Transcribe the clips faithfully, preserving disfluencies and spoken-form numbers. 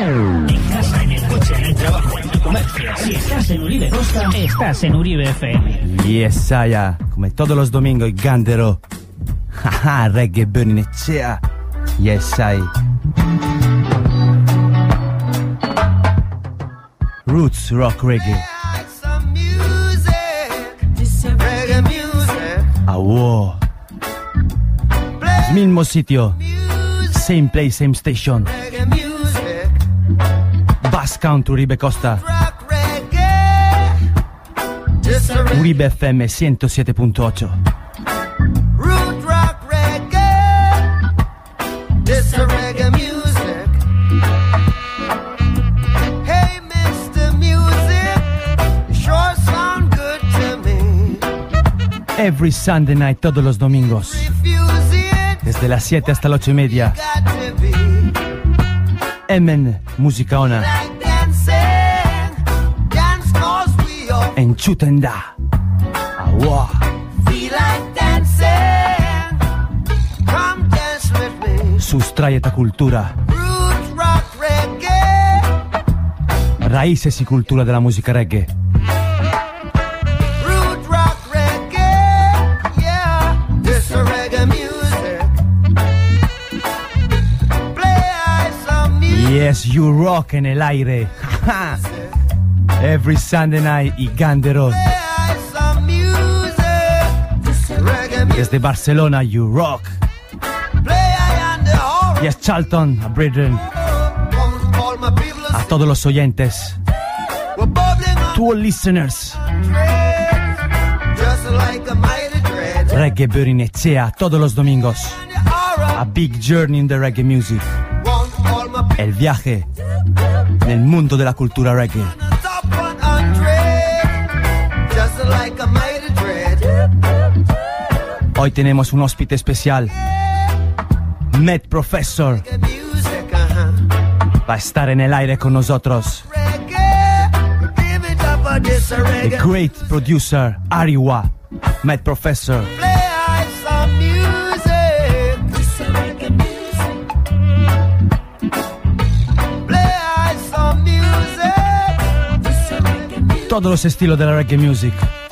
En casa, en el coche, en el trabajo, en el comercio. Si estás en Uribe Costa, estás en Uribe F M. Yes, saya, come todos los domingos, il Gandero. Haha, reggae burning e cea. Yes, sai. Roots rock reggae. Ah, wow. Mismo sitio. Same place, same station. Bass Country, Uribe Costa. Uribe F M ciento siete punto ocho. Every Sunday night, todos los domingos, desde las siete hasta las ocho y media. Emen Musicaona en Chutenda. Awa. Sustrae ta cultura, raíces y cultura de la música reggae. Yes, you rock en el aire. Every Sunday night y Gandero. Desde Barcelona, you rock. Yes, Charlton, a Brethren. A todos los oyentes. To all listeners. Reggae Burning Echea, todos los domingos. A big journey in the reggae music. El viaje nel mundo de la cultura reggae. Hoy tenemos un hóspede especial. Met Professor va a estar en el aire con nosotros. The great producer Ariwa, Met Professor. Todos los estilos de la reggae music.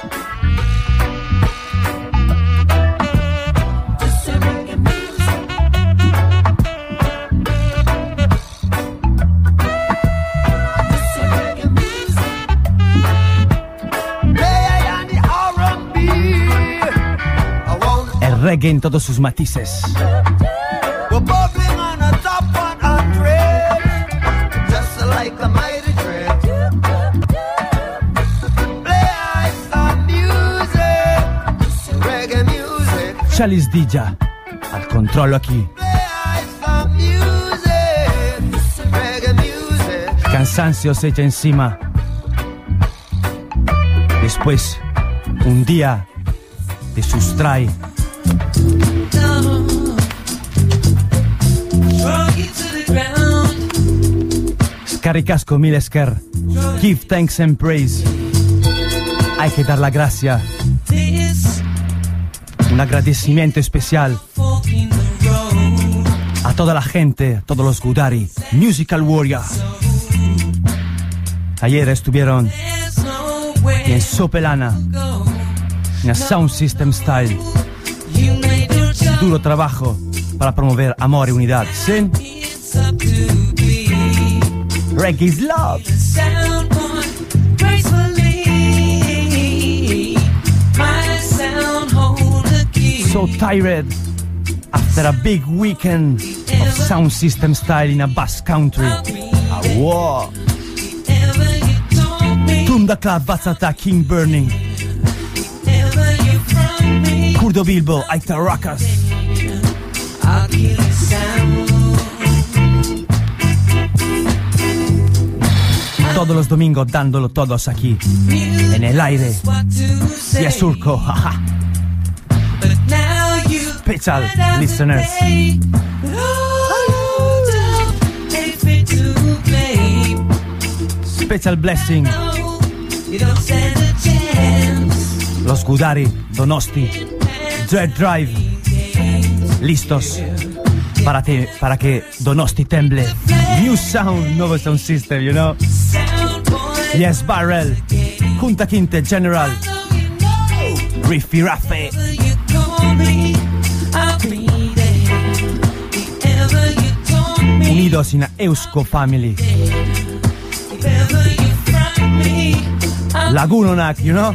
El reggae en todos sus matices. Chalice Dija al controllo aquí. El cansancio se echa encima. Después, un día te sustrae. Scaricasco Milesker. Give thanks and praise. Hay que dar la gracia. Un agradecimiento especial a toda la gente, a todos los Gudari, Musical Warrior. Ayer estuvieron en Sopelana, en Sound System Style. Duro trabajo para promover amor y unidad. ¿Sí? Reggae is love. So tired after a big weekend of Sound System Style in a Bass Country. Ah, wow. Tunda Club, Vatsata, King Burning. Kurdo Bilbo, Aita Rakas. Todos los domingos dándolo todos aquí, en el aire. Y a Surco, jaja. Special listeners. Special blessing. Los Gudari, Donosti, Dread Drive. Listos. para, te, para que Donosti temble. New sound, nuevo sound system, you know. Yes, Barrel, Junta Quinte, General, Riffy Raffe. Unidos in a Eusko family. Lagunonak, you know.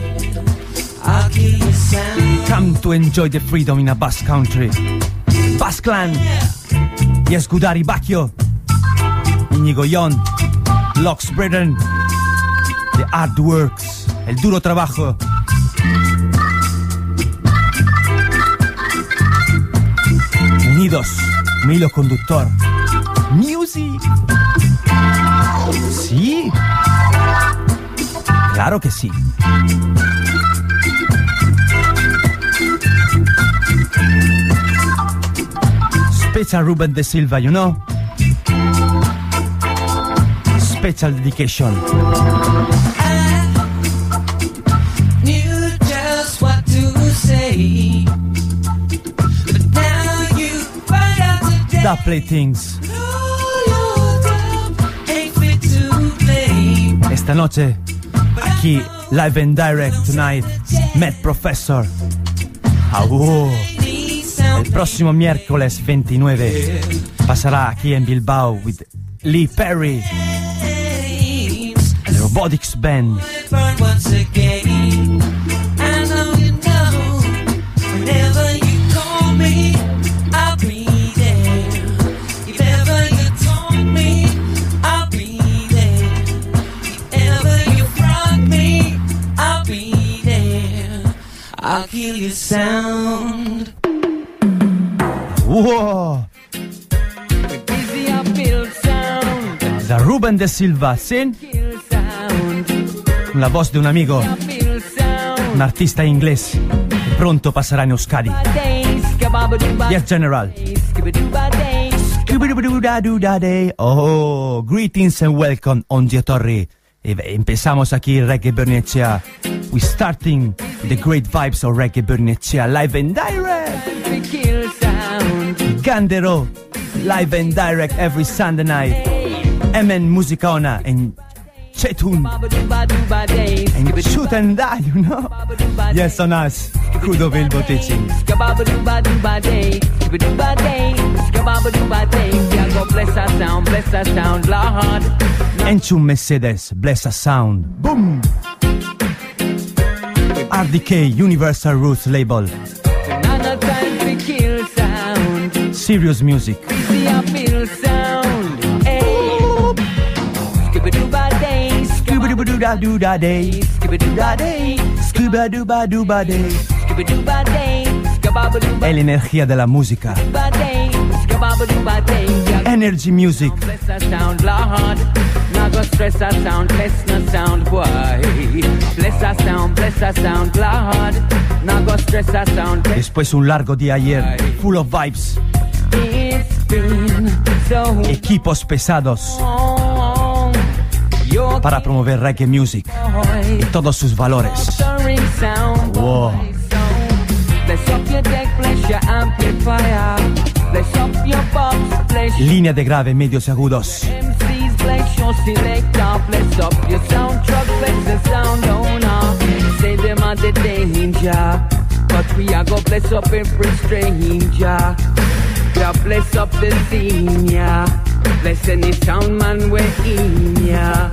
Come to enjoy the freedom in a Basque country. Basque Clan. Yes, Gudari Bakio. Íñigo Yon. Locks Britain. The Artworks. El duro trabajo. Unidos. Un hilo conductor. Music. Sí. Claro que sí. Special Ruben de Silva, you know. Special dedication. I knew just what to say, but now you find out today. Da Play Things. No, your love ain't fit to play. Esta noche, aquí, live and direct tonight, Met Professor. Augú. El próximo miércoles veintinueve pasará aquí en Bilbao with Lee Perry, the Robotics Band. Burn once again. I know you know. Whenever you call me, I'll be there. If ever you told me, I'll be there. If ever you front me, I'll be there. I'll kill your sound. Wow. Da Ruben de Silva, ¿sí? La voz de un amigo, un artista inglés, que pronto pasará en Euskadi. Yes, General. Oh, greetings and welcome, Ongi Torri. Empezamos aquí Reggae Bernicea. We're starting the great vibes of Reggae Bernicea, live and direct. Gandero, live and direct every Sunday night. Emen Musicaona and Chetun and Shoot and Die, you know. Yes, on us, Kudo Bilbo teaching. Enchum Mercedes, bless a sound. Boom. R D K Universal Roots label. Serious music. Scooba-doo-ba-day, Scooba-doo-ba-day, Scooba-doo-ba-doo-ba-day. È l'energia della musica. Energy music. Después un largo día ayer, full of vibes. Equipos pesados para promover reggae music y todos sus valores. Wow. Línea de grave, medios y agudos. Bless up the scene, yeah. Bless any sound man we're in, yeah.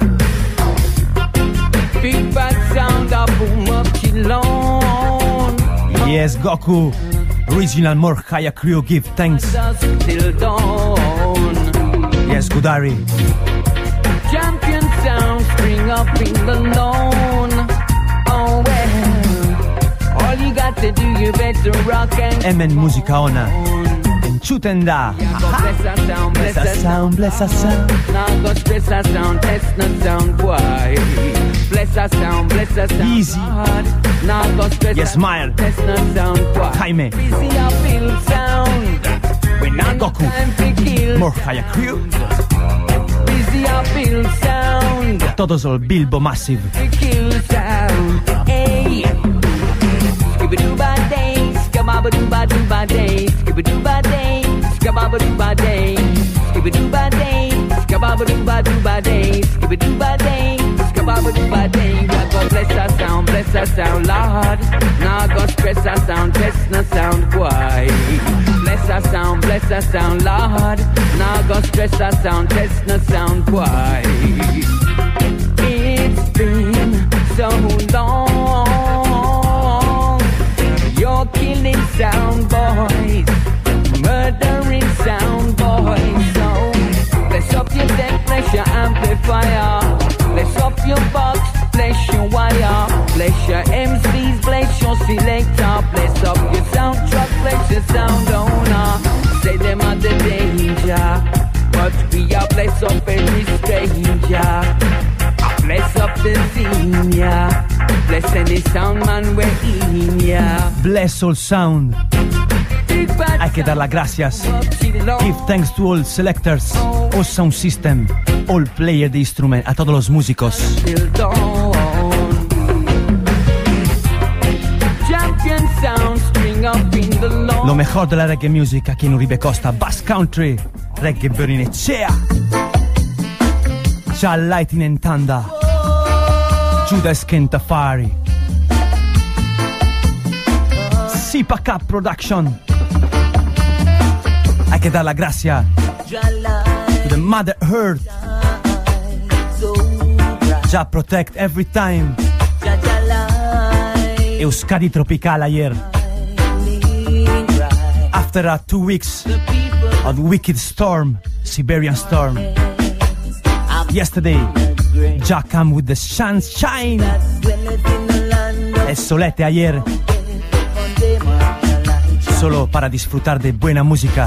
Big bad sound of boom up Chillon. Yes, Goku. Original Morhaya crew give thanks. Till dawn. Yes, Gudari. Champion sound spring up in the lawn. Oh well. All you got to do, you better rock and Emen Musicaona. Chutenda. Bless a sound, Bless a sound, bless a sound. Now go stress a sound, test no sound, boy. Bless a sound, bless a sound. Easy. Now go stress Yes, smile. test no sound, boy. Jaime. Busy up feel sound. When I Goku. time to kill. Morhaya crew. Busy up feel sound. Todos el Bilbo Massive. To kill sound. Hey. Skibidoo-ba-day, skababadoo-ba-doo-ba-day, skibidoo-ba-day, skababadoo-ba-day. by day. We go bless our sound, bless our sound, Lord. Now go stress our sound, test no sound, boy. Bless our sound, bless our sound, Lord. Now go stress our sound, test no sound, boy. It's been so long. You're killing sound boys, murdering sound boys. So bless up your deck, bless your amplifier. Bless up your box, bless your wire. Bless your M Cs, bless your selector. Bless up your soundtrack, bless your sound owner. Say them are the danger, but we are bless up every stranger. Bless up the senior, bless any sound man we're in ya. Bless all sound. Hay que dar las gracias. Give thanks to all selectors, all sound system, all player de instrument, a todos los músicos. Lo mejor de la reggae music aquí en Uribe Costa, Basque Country, Reggae Berninecea. C'ha Lighting and Thunder, Judas Kentafari, Sipa Cup Production. Hay que dar la gracia to the Mother Earth. Jah protect every time. Euskadi Tropical ayer. After uh, two weeks of wicked storm, Siberian storm. Yesterday, Jah come with the sunshine. El solete ayer. Solo para disfrutar de buena música.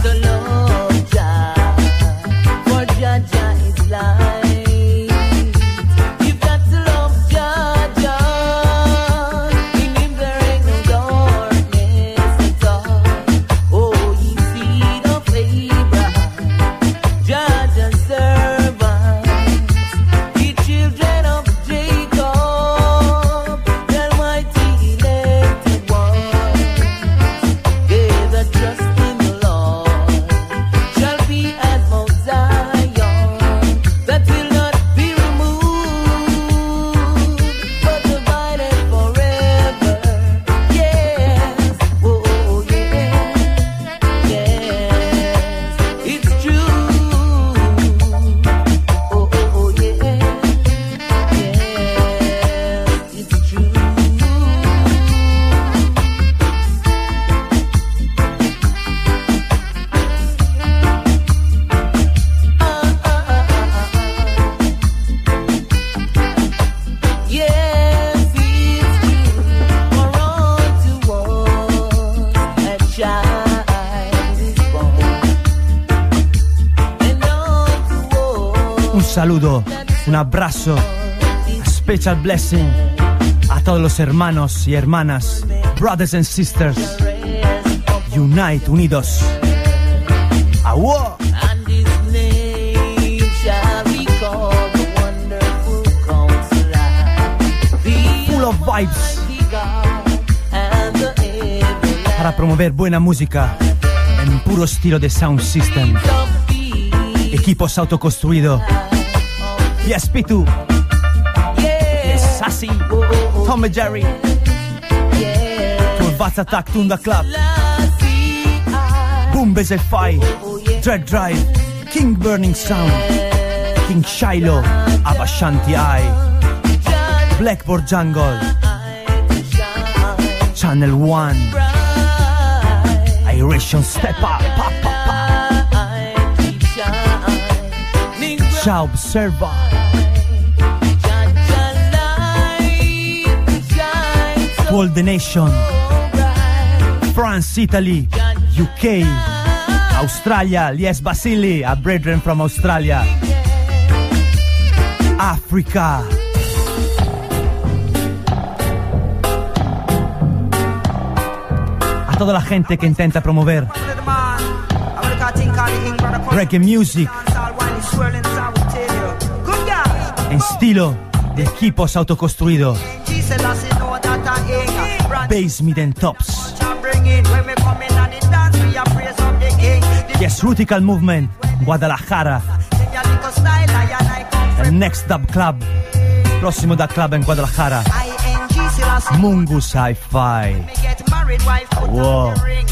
Saludo, un abrazo, a special blessing a todos los hermanos y hermanas, brothers and sisters, unite, unidos. ¡Awó! Full of vibes para promover buena música en puro estilo de sound system. Equipos autoconstruidos. Yes, Pitu. Yes, Sassy. Tom and Jerry. Turbat Attack, Tunda Club. Boom Bezel Five. Dread Drive. King Burning Sound. King Shiloh. Abashanti Eye. Blackboard Jungle. Channel One. Iration Step Up. Pop, pop, pop. Jah Observer. To all the nation. France, Italy, U K, Australia, Lies Basili, a brethren from Australia. Africa. A toda la gente que intenta promover reggae music en estilo de equipos autoconstruidos. Bass, mid and tops. Yes, Rutical Movement, Guadalajara. The next dub club Próximo da club en Guadalajara, Mungus Hi-Fi. Wow.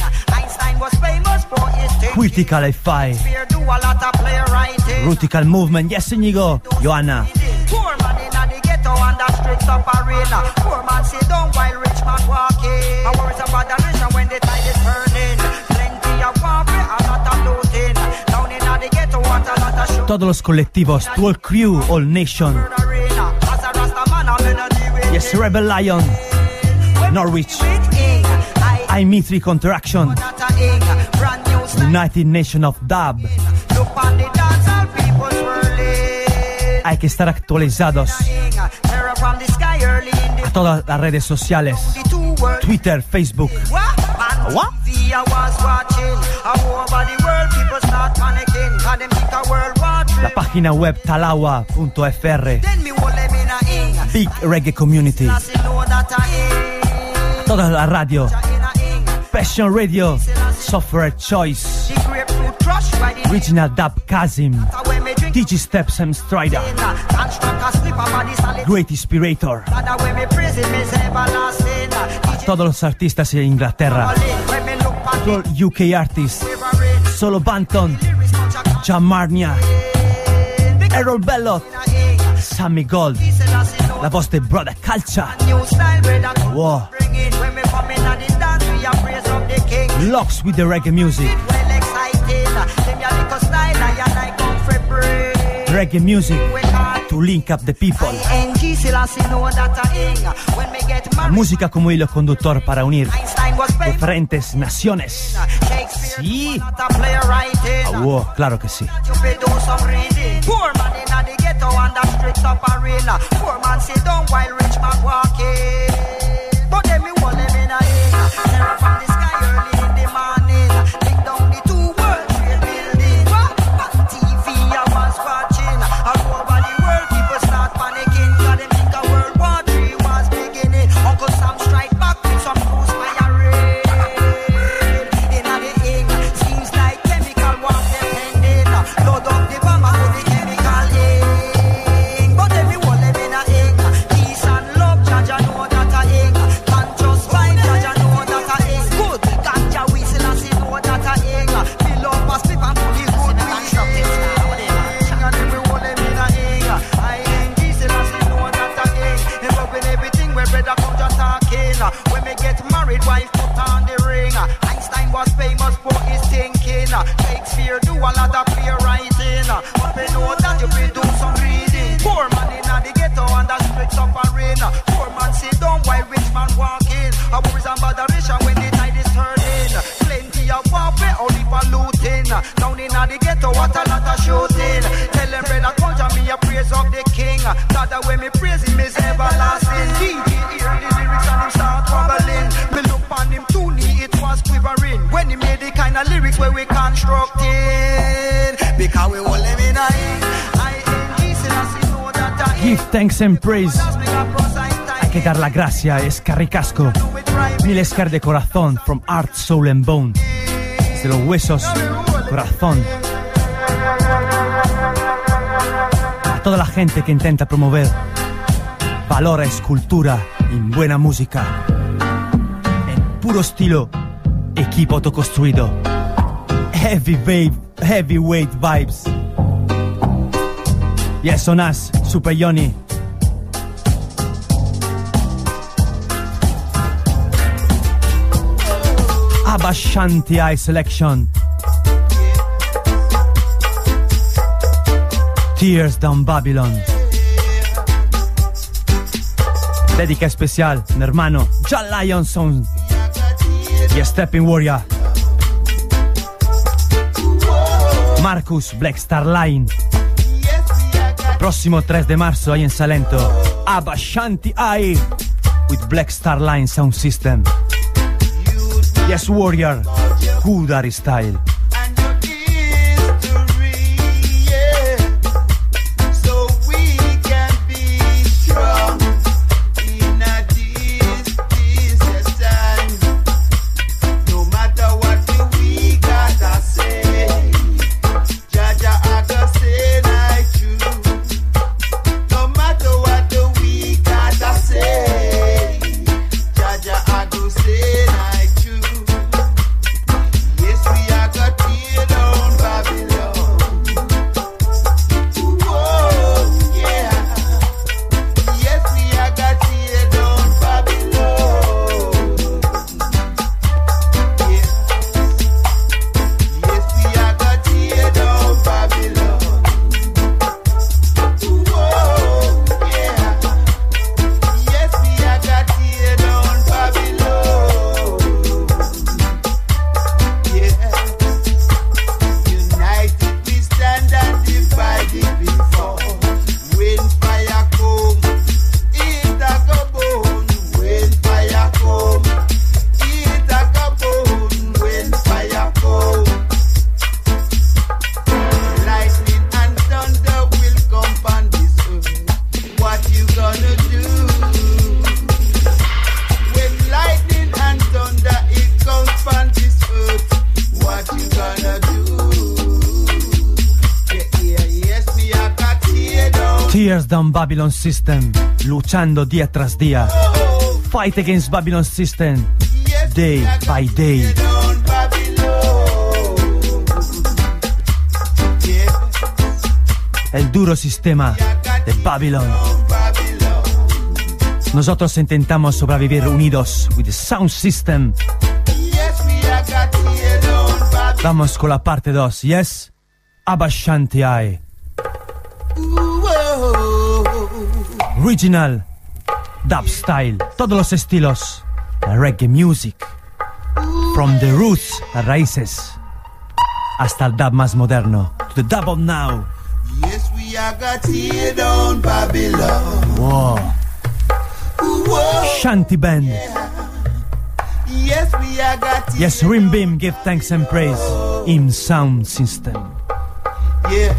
Critical Hi-Fi. Rutical Movement. Yes, Inigo. Joanna. Poor man inna the ghetto and the streets of arena. Poor man sit down while rich man walking. I worries about the rich and when the tide is turning. Plenty of warfare, a lot of looting. Down inna the ghetto, what a lot of shooting. Todos los colectivos, to all crew, all nation. Yes, Rebel Lion. Norwich. I Mitri Contraction. United Nation of Dub. Hay que estar actualizados a todas las redes sociales, Twitter, Facebook. What? La página web talawa punto f r. Big Reggae Community. Toda la radio, Passion Radio, Software Choice, Original Dub Kazim, Digi Steps and Strider, Great Inspirator. Todos los artistas de Inglaterra, todos U K artists, Solo Banton, Jamarnia, Errol Bellot, Sammy Gold, la voz de Brother Culture. Wow. Locks with the reggae music. Reggae music to link up the people. Música como hilo conductor para unir diferentes naciones. Sí. Oh, wow, claro que sí. Give thanks and praise. Hay que dar la gracia, es carricasco. Mil escar de corazón, from heart, soul and bone. Desde los huesos, corazón. A toda la gente que intenta promover valores, cultura y buena música. En puro estilo, equipo autoconstruido. Heavy wave, heavyweight vibes. Yes, son us, Super Johnny. Abba Shanti I Selection. Tears Down Babylon. Dedica especial, mi hermano John Lionson y Stepping Warrior. Marcus Black Star Line. Próximo tres de marzo ahí en Salento. Abba Shanti I with Black Star Line Sound System. Yes, Warrior, Kudari Style. Jaja, I can say like you. No matter what the Tears down Babylon system, luchando día tras día. Fight against Babylon system, day by day. El duro sistema de Babylon. Nosotros intentamos sobrevivir unidos with the sound system. Vamos con la parte dos, yes? Abba Shanti Ai. Original, dub style, todos los estilos, la reggae music, from the roots, las raíces, hasta el dub más moderno, to the dub of now. Yes, we are got here down Babylon. Wow. Whoa. Shanti band. Yeah. Yes, we are got here. Yes, Rimbim, give thanks and praise. In sound system. Yes.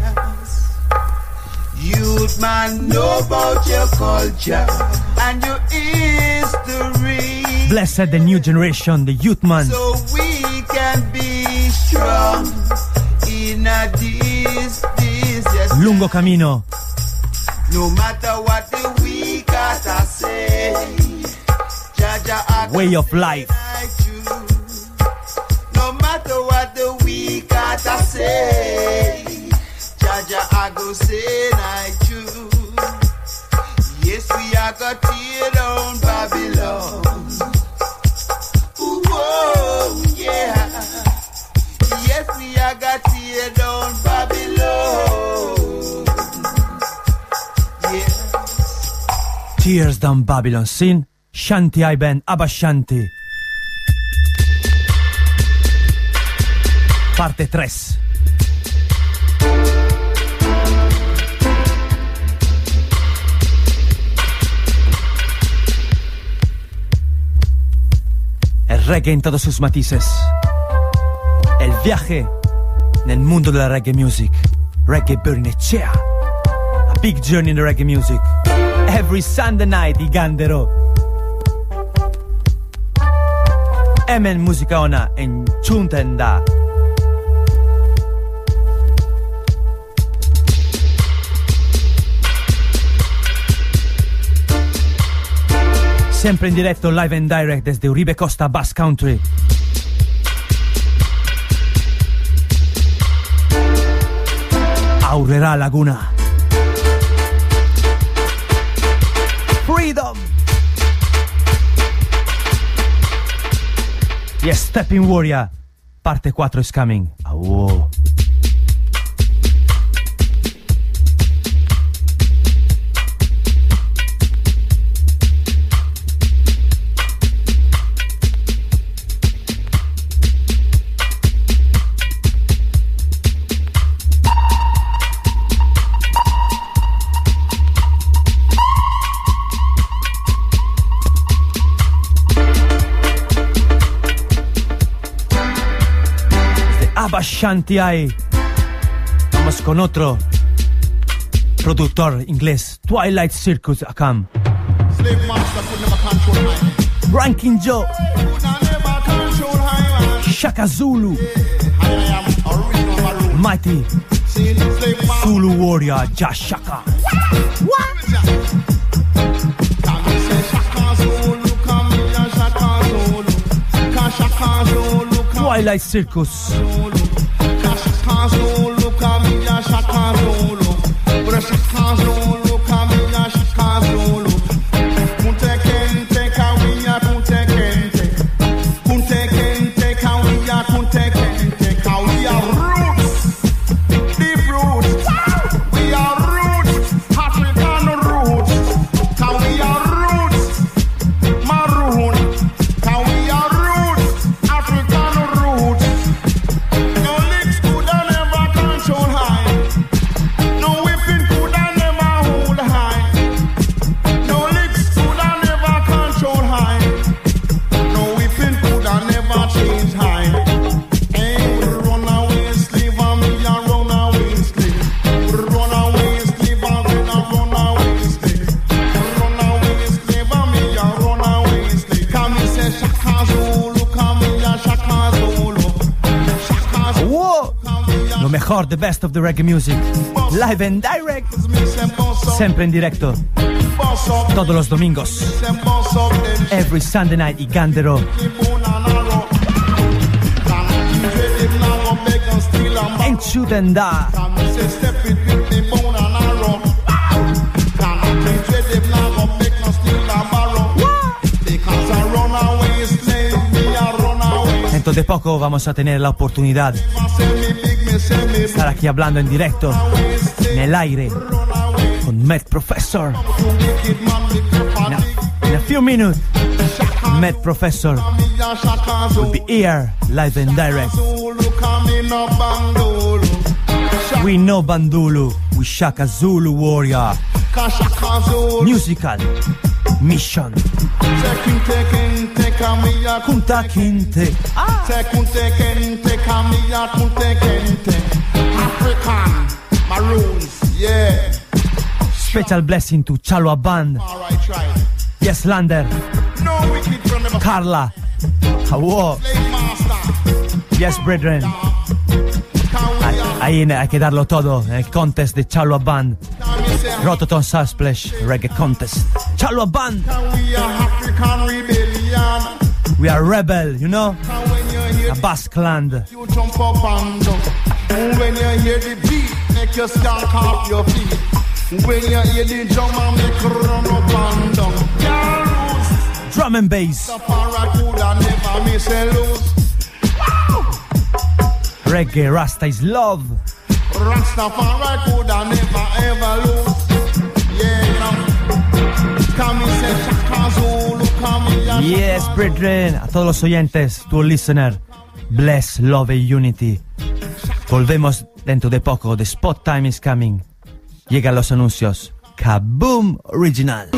Youth man, know about your culture and your history. Blessed the new generation, the youth man. So we can be strong in a this, this, yes. Lungo camino. No matter what the weak gotta say. Jaja, I Way of life. No matter what the weak gotta say. Jaja, I go say I true. Yes, we are got tear down Babylon. Ooh, whoa, yeah. Yes, we are got tear down Babylon. Yes. Tears down Babylon. Sin Shanti Ai band, Abba Shanti. Parte tres. El reggae en todos sus matices. El viaje en el mundo de la reggae music. Reggae Bernicea. A big journey in the reggae music. Every Sunday night i Gandero. Emen musica ona en Chuntenda. Sempre in diretto, live and direct desde Uribe Costa Bass Country. Aurrera Laguna. Freedom. Yes, Stepping Warrior. Parte cuatro is coming. Oh. Abba Shanti Ai. Vamos con otro productor inglés, Twilight Circus Akam. Ranking Joe. Shaka Zulu. Mighty Zulu Warrior Jah Shaka. Twilight Circus. No whipping could never Lo mejor, the best of the reggae music. Live and direct. Sempre in directo. Todos los domingos. Every Sunday night, Igandero. And shoot and die. Dentro de poco vamos a tener la oportunidad de estar aquí hablando en directo, en el aire, con Met Professor. In a, in a few minutes, Met Professor will be here, live and direct. We know Bandulu, we Shaka Zulu warrior. Musical mission. Kunta Kinte. African Maroons, yeah. Special blessing to Chalwa Band. Alright, try it. Yes, Lander. No wicked from the Carla. Hawo. slave master. Yes, brethren. Ahí hay que darlo todo en el contest de Chalwa Band. Rototom Sunsplash Reggae Contest. Chalwa Band. We are African rebellion. We are rebel, you know? And when you hear A Basque land. you jump up and down. And when you hear the beat, make you stand off your feet. When you hear the drum and make you run up and down. Can't lose. Drum and bass. Rastafari coulda never miss a lose. Reggae Rasta is love. Rastafari coulda never ever lose. Yeah, now. Come and say Shaka Zulu, come and Yes, brethren. A todos los oyentes, tu listener. Bless, love and unity. Volvemos dentro de poco. The spot time is coming. Llegan los anuncios. Kaboom Original.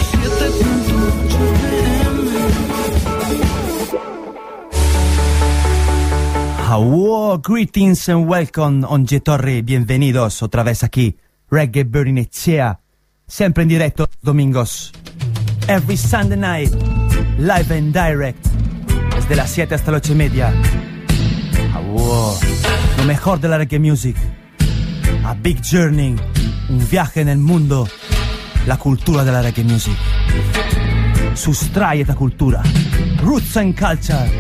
Hello, greetings and welcome on Torre. Bienvenidos otra vez aquí. Reggae Bernicea. Siempre en directo domingos. Every Sunday night. Live and direct. Desde las siete hasta las ocho y media. Hello. Lo mejor de la reggae music. A big journey. Un viaje en el mundo. La cultura de la reggae music. Sustrae esta cultura. Roots and culture.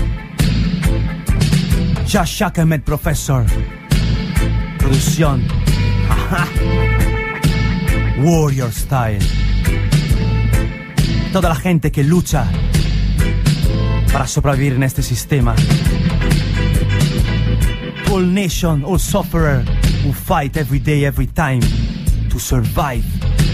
Just Shaka Met Professor. Producción. Ajá. Warrior Style. Toda la gente que lucha para sobrevivir en este sistema. All nation, all sufferer who fight every day, every time to survive.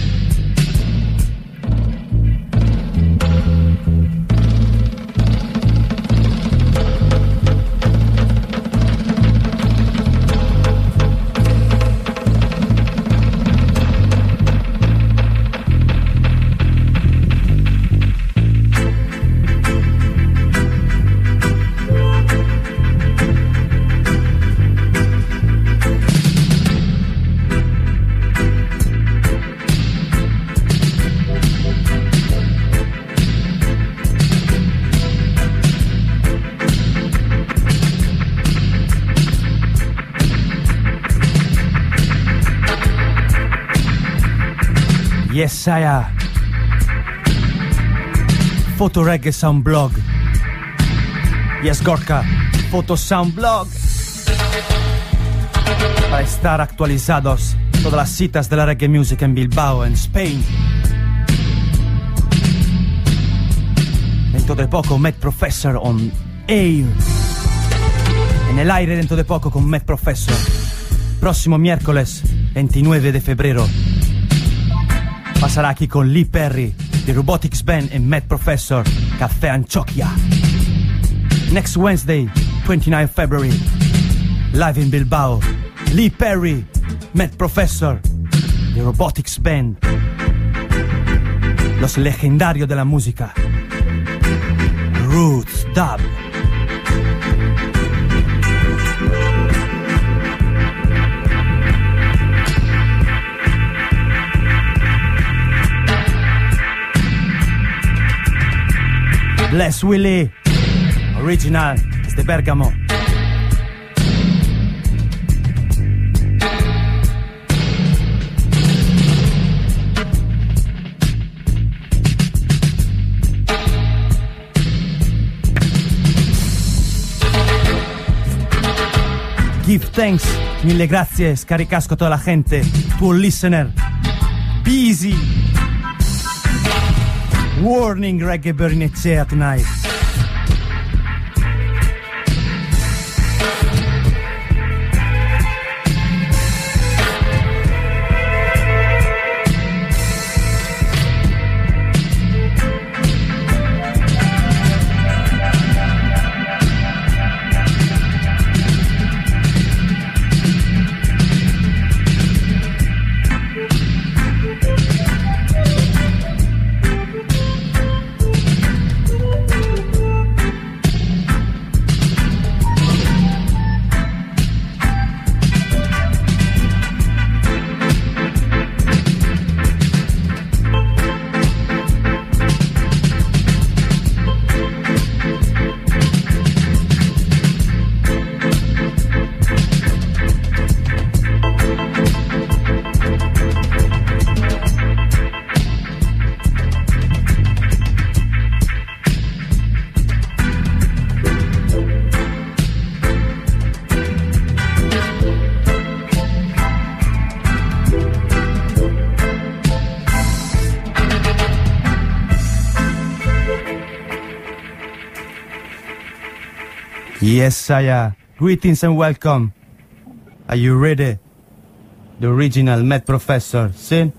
Yes, Saya. Photo Reggae Sound Blog. Yes, Gorka. Photo Sound Blog. Para estar actualizados todas las citas de la reggae music en Bilbao, en Spain. Dentro de poco, Met Professor on air. En el aire dentro de poco con Met Professor. Próximo miércoles, veintinueve de febrero. Pasará aquí con Lee Perry, The Robotics Band en Met Professor, Café Anchoquia. Next Wednesday, twenty-ninth of February, live in Bilbao, Lee Perry, Met Professor, The Robotics Band. Los legendarios de la música. Roots Dub. Bless Willie, original, desde Bergamo. give thanks. Mille grazie, scaricasco toda la gente. Tuo listener. Be easy. Warning, Reggae Berinecea tonight. Yes, Saya. Greetings and welcome. Are you ready? The original Met Professor, Sin.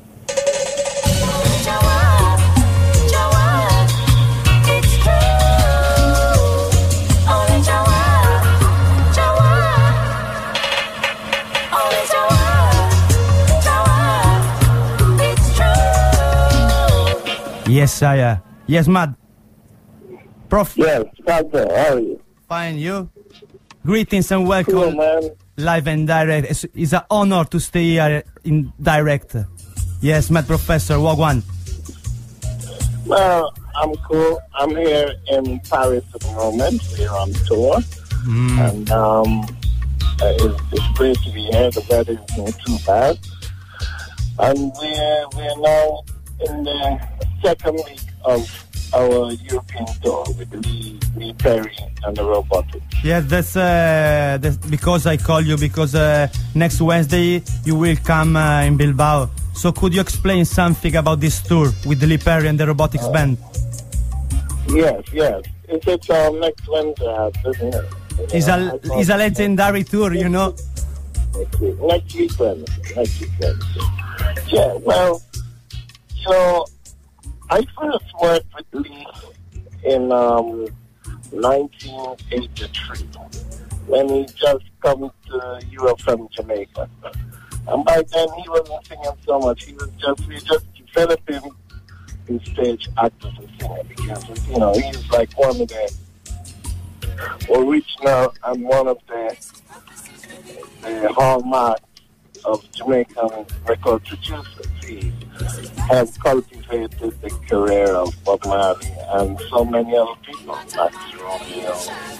Yes, Saya. Yes, Mad. Prof. Yes, Doctor, how are you? Fine, you? Greetings and welcome. Cool, man. Live and direct. It's, it's an honor to stay here in direct. Yes, Mad Professor, Wagwan. Well, I'm cool. I'm here in Paris at the moment. We're on tour. Mm. And um, uh, it's, it's great to be here. The weather is not too bad. And we're, we're now in the second week of our European tour with Lee, Lee Perry and the Robotics. Yeah, that's, uh, that's because I call you, because uh, next Wednesday you will come uh, in Bilbao. So could you explain something about this tour with Lee Perry and the Robotics uh, Band? Yes, yes. It's, it's um, next Wednesday, uh, isn't it? It's Yeah, a, it's a legendary tour, you know? Next week, next week Wednesday. Next week Wednesday. Yeah, well, so I first worked with Lee in um, nineteen eighty-three when he just come to Europe from Jamaica. And by then he wasn't singing so much. He was just, we just developing his stage act as a singer because, you know, he's like one of the original and one of the, the hallmarks of Jamaican record producers. He has cultivated the career of Bob Marley and so many other people, Max Romeo,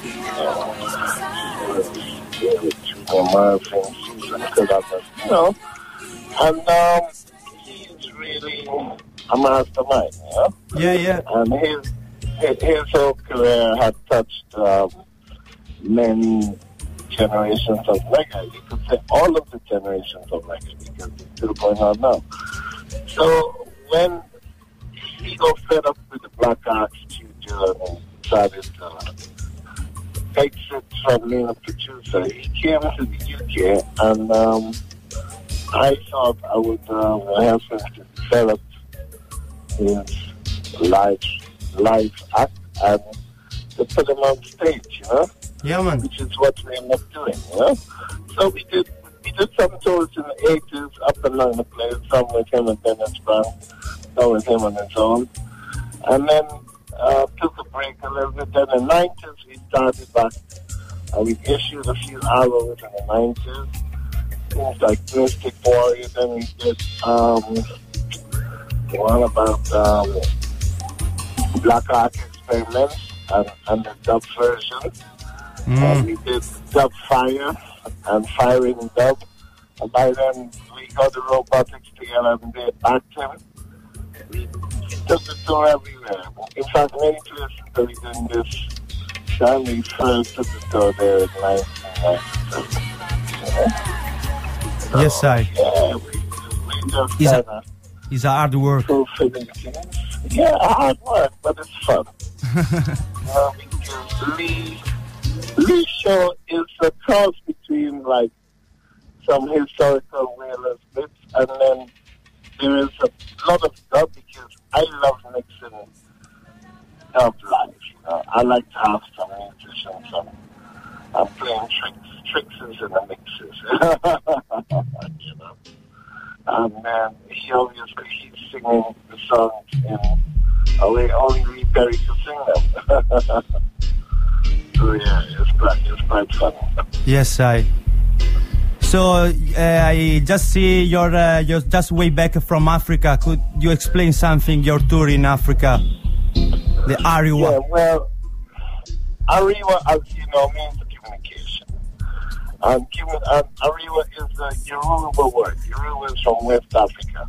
Junior Murphy, Susan Columbus, you know. And um, he's really a mastermind, you know? Yeah, yeah. And his, his, his whole career had touched um, many generations of reggae. You could say all of the generations of reggae because it's still going on now. So when he got fed up with the Black Ark studio and decided to exit from being a producer, he came to the U K and um, I thought I would um, help him to develop his live, live act and to put him on stage, you know? Yeah, man. Which is what we end up doing, you know? So we did we did some tours in the eighties up and down the place, some with him and Dennis Brown, some with him on his own. And then uh, took a break a little bit. Then in the nineties we started back and we issued a few albums in the nineties. Things like Mystic Warrior, then we did um, one about um, Black Ark Experiments and, and the dub version. Mm. And we did Dub Fire and Firing Dub. And by then we got the Robotics together and they backed him. We took the tour everywhere. In fact, many places that we did this time we first took the tour there in nineteen ninety-seven. Yes, I. Yeah, we, we just He's a- kind of It's a hard work. fulfilling things. Yeah, hard work, but it's fun. You know, because Lee, Lee show is a cross between like some historical Whalers bits, and then there is a lot of dub because I love mixing dub live. You know, I like to have some musicians, some I'm playing tricks, tricks in the mixes. You know. And then he obviously he's singing the songs in a way only Lee Perry could sing them. So yeah, it's quite, it's quite fun. Yes, I. So uh, I just see you're uh, you're just way back from Africa. Could you explain something your tour in Africa? The Yeah, Ariwa. well, Ariwa, as you know, means communication. And, commu- and Ariwa is a Yoruba word. Yoruba is from West Africa.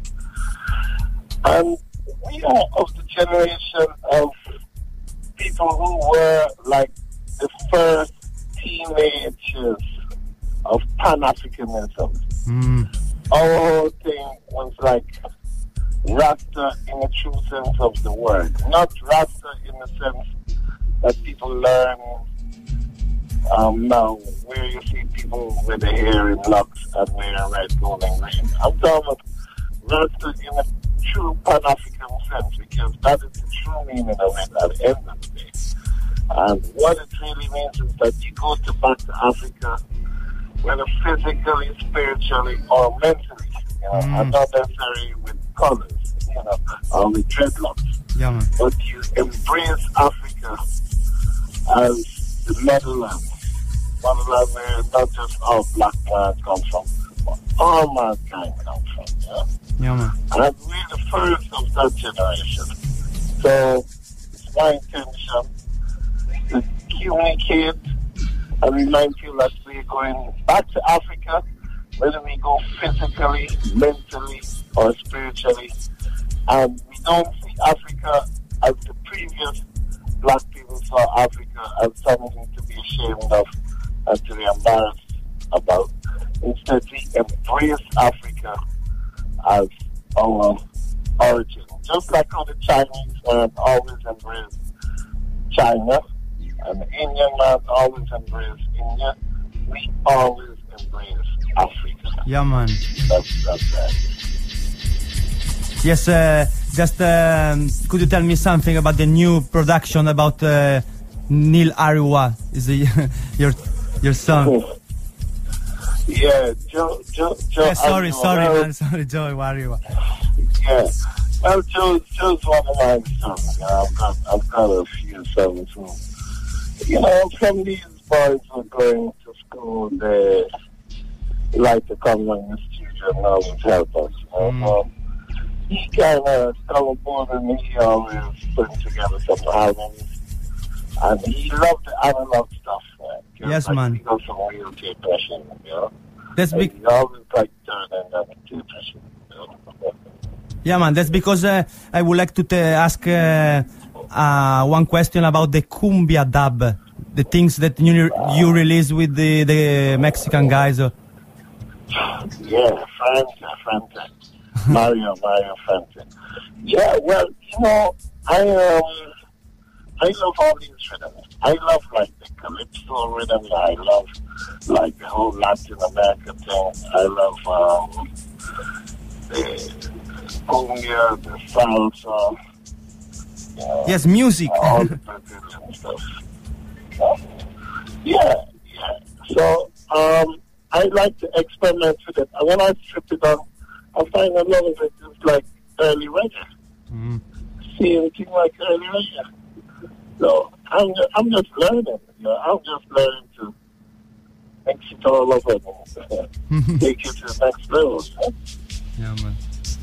And we are of the generation of people who were like the first teenagers of Pan-Africanism. Mm. Our whole thing was like Rasta in the true sense of the word. Not Rasta in the sense that people learn um, now, where you see people with their hair in locks and wearing red, gold, and green. I'm talking about Rasta in a true Pan-African sense, because that is the true meaning of it at the end of the day. And what it really means is that you go to back to Africa, whether physically, spiritually, or mentally, you know, Mm. and not necessarily with colors, you know, or with dreadlocks. Yeah, man. But you embrace Africa as the motherland. Motherland where not just all black man come from, but all mankind come from, you know. Yeah, man. And we're the first of that generation. So it's my intention to communicate and remind you that we're going back to Africa, whether we go physically, mentally, or spiritually. And we don't see Africa as the previous black people saw Africa as something to be ashamed of and to be embarrassed about. Instead, we embrace Africa as our origin. Just like how the Chinese man always embraced China, and the Indian man always embraced India, we always embrace Africa. Yeah, man. That's, that's right. Yes, uh, just um, could you tell me something about the new production about uh, Neil Ariwa? Is it your your son? Yeah, Joe, Joe, Joe. Yeah, sorry, Ariwa. sorry, Well, man. Sorry, Joe Ariwa. Yeah. Well, Joe, Joe's one of my sons. You know, I've got, I've got a few sons who, you know, from these boys who are going to school, they like to come in the studio and always help us. You know? Mm. So he kind of come aboard and he always put together some albums. And he loved the analog stuff, man. You know, Yes, like man. He got some real tape pressing, you know. That's And big. he always like turning that tape pressing, you know. Yeah, man. That's because uh, I would like to t- ask uh, uh, one question about the cumbia dub, the things that you you release with the the Mexican guys. Uh, Yeah, Fanta, Fanta. Mario, Mario Fanta. Yeah, well, you know, I um, I love all these rhythms. I love like the calypso rhythm. I love like the whole Latin America thing. I love um, the cumbia, the salsa. You know, yes, music. all the Brazilian stuff. Yeah, yeah. So um, I like to experiment with it. And when I strip it on, I find a lot of it is like early reggae. Mm. See anything like early reggae. So I'm just, I'm just learning. You know, I'm just learning to mix it all up and take it to the next level. Yeah, man.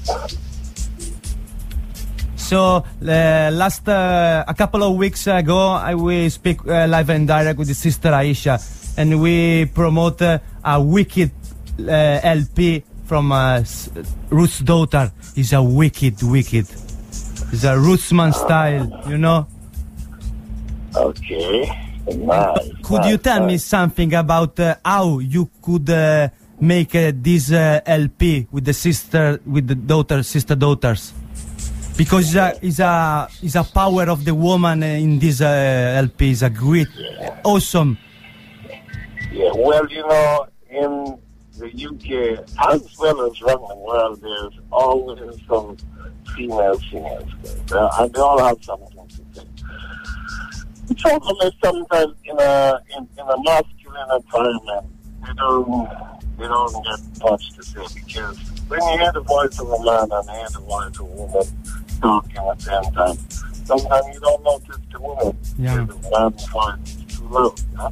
So uh, last uh, a couple of weeks ago, I we speak uh, live and direct with the sister Aisha, and we promote uh, a wicked uh, L P from uh, S- Roots Daughter. It's a wicked, wicked. It's a Rootsman style, you know. Okay. Nice. Could nice, you tell me nice. something about uh, how you could uh, make uh, this uh, L P with the sister, with the daughter, sister daughters? Because it's a, it's a, it's a power of the woman in this uh, L P. It's a great, awesome. Yeah, well, you know, in the U K, as well as around the world, there's always some female singers. Uh, and they all have something to say. The trouble is sometimes in a, in, in a masculine environment, they don't, they don't get much to say, because when you hear the voice of a man and you hear the voice of a woman talking at the same time, sometimes you don't notice the woman. Yeah. The man's voice is too low. Huh?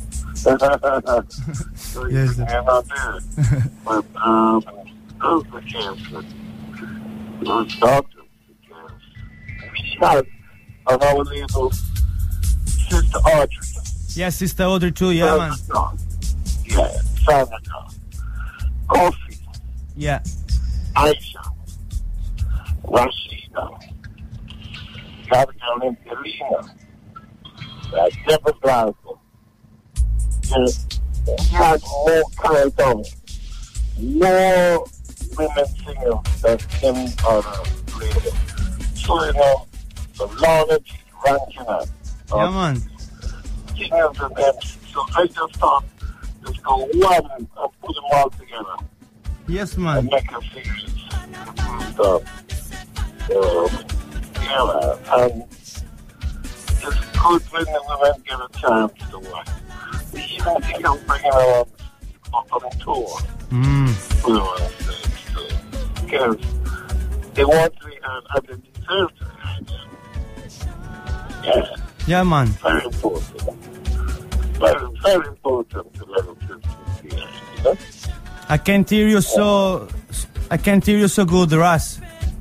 So you Yes, sir. cannot do it. But um, those are the case with those doctors, because we have on our label Sister Audrey. Yes, Sister Audrey too, yeah, man. Yeah, Sandra, Coffee, Yeah. Aisha, Rashida, Gabrielle and Elena, uh, Deborah Blanco. Yes, we had more countdown, more women singers than any other radio. So, you know, the Lorna G. Rankin, Yeah, man. singers and them. So I just thought, let's go one and put them all together Yes, and man. make a series. So, um, yeah, man. And it's good when the women get a chance to work. We even think of bringing them up on tour. Mm. Put them on stage, so, because they want to be heard and they deserve to be heard. Yeah, Yeah, man. very important. Very, very important to let them be heard, you know? I can't hear you so. I can't hear you so good, Russ.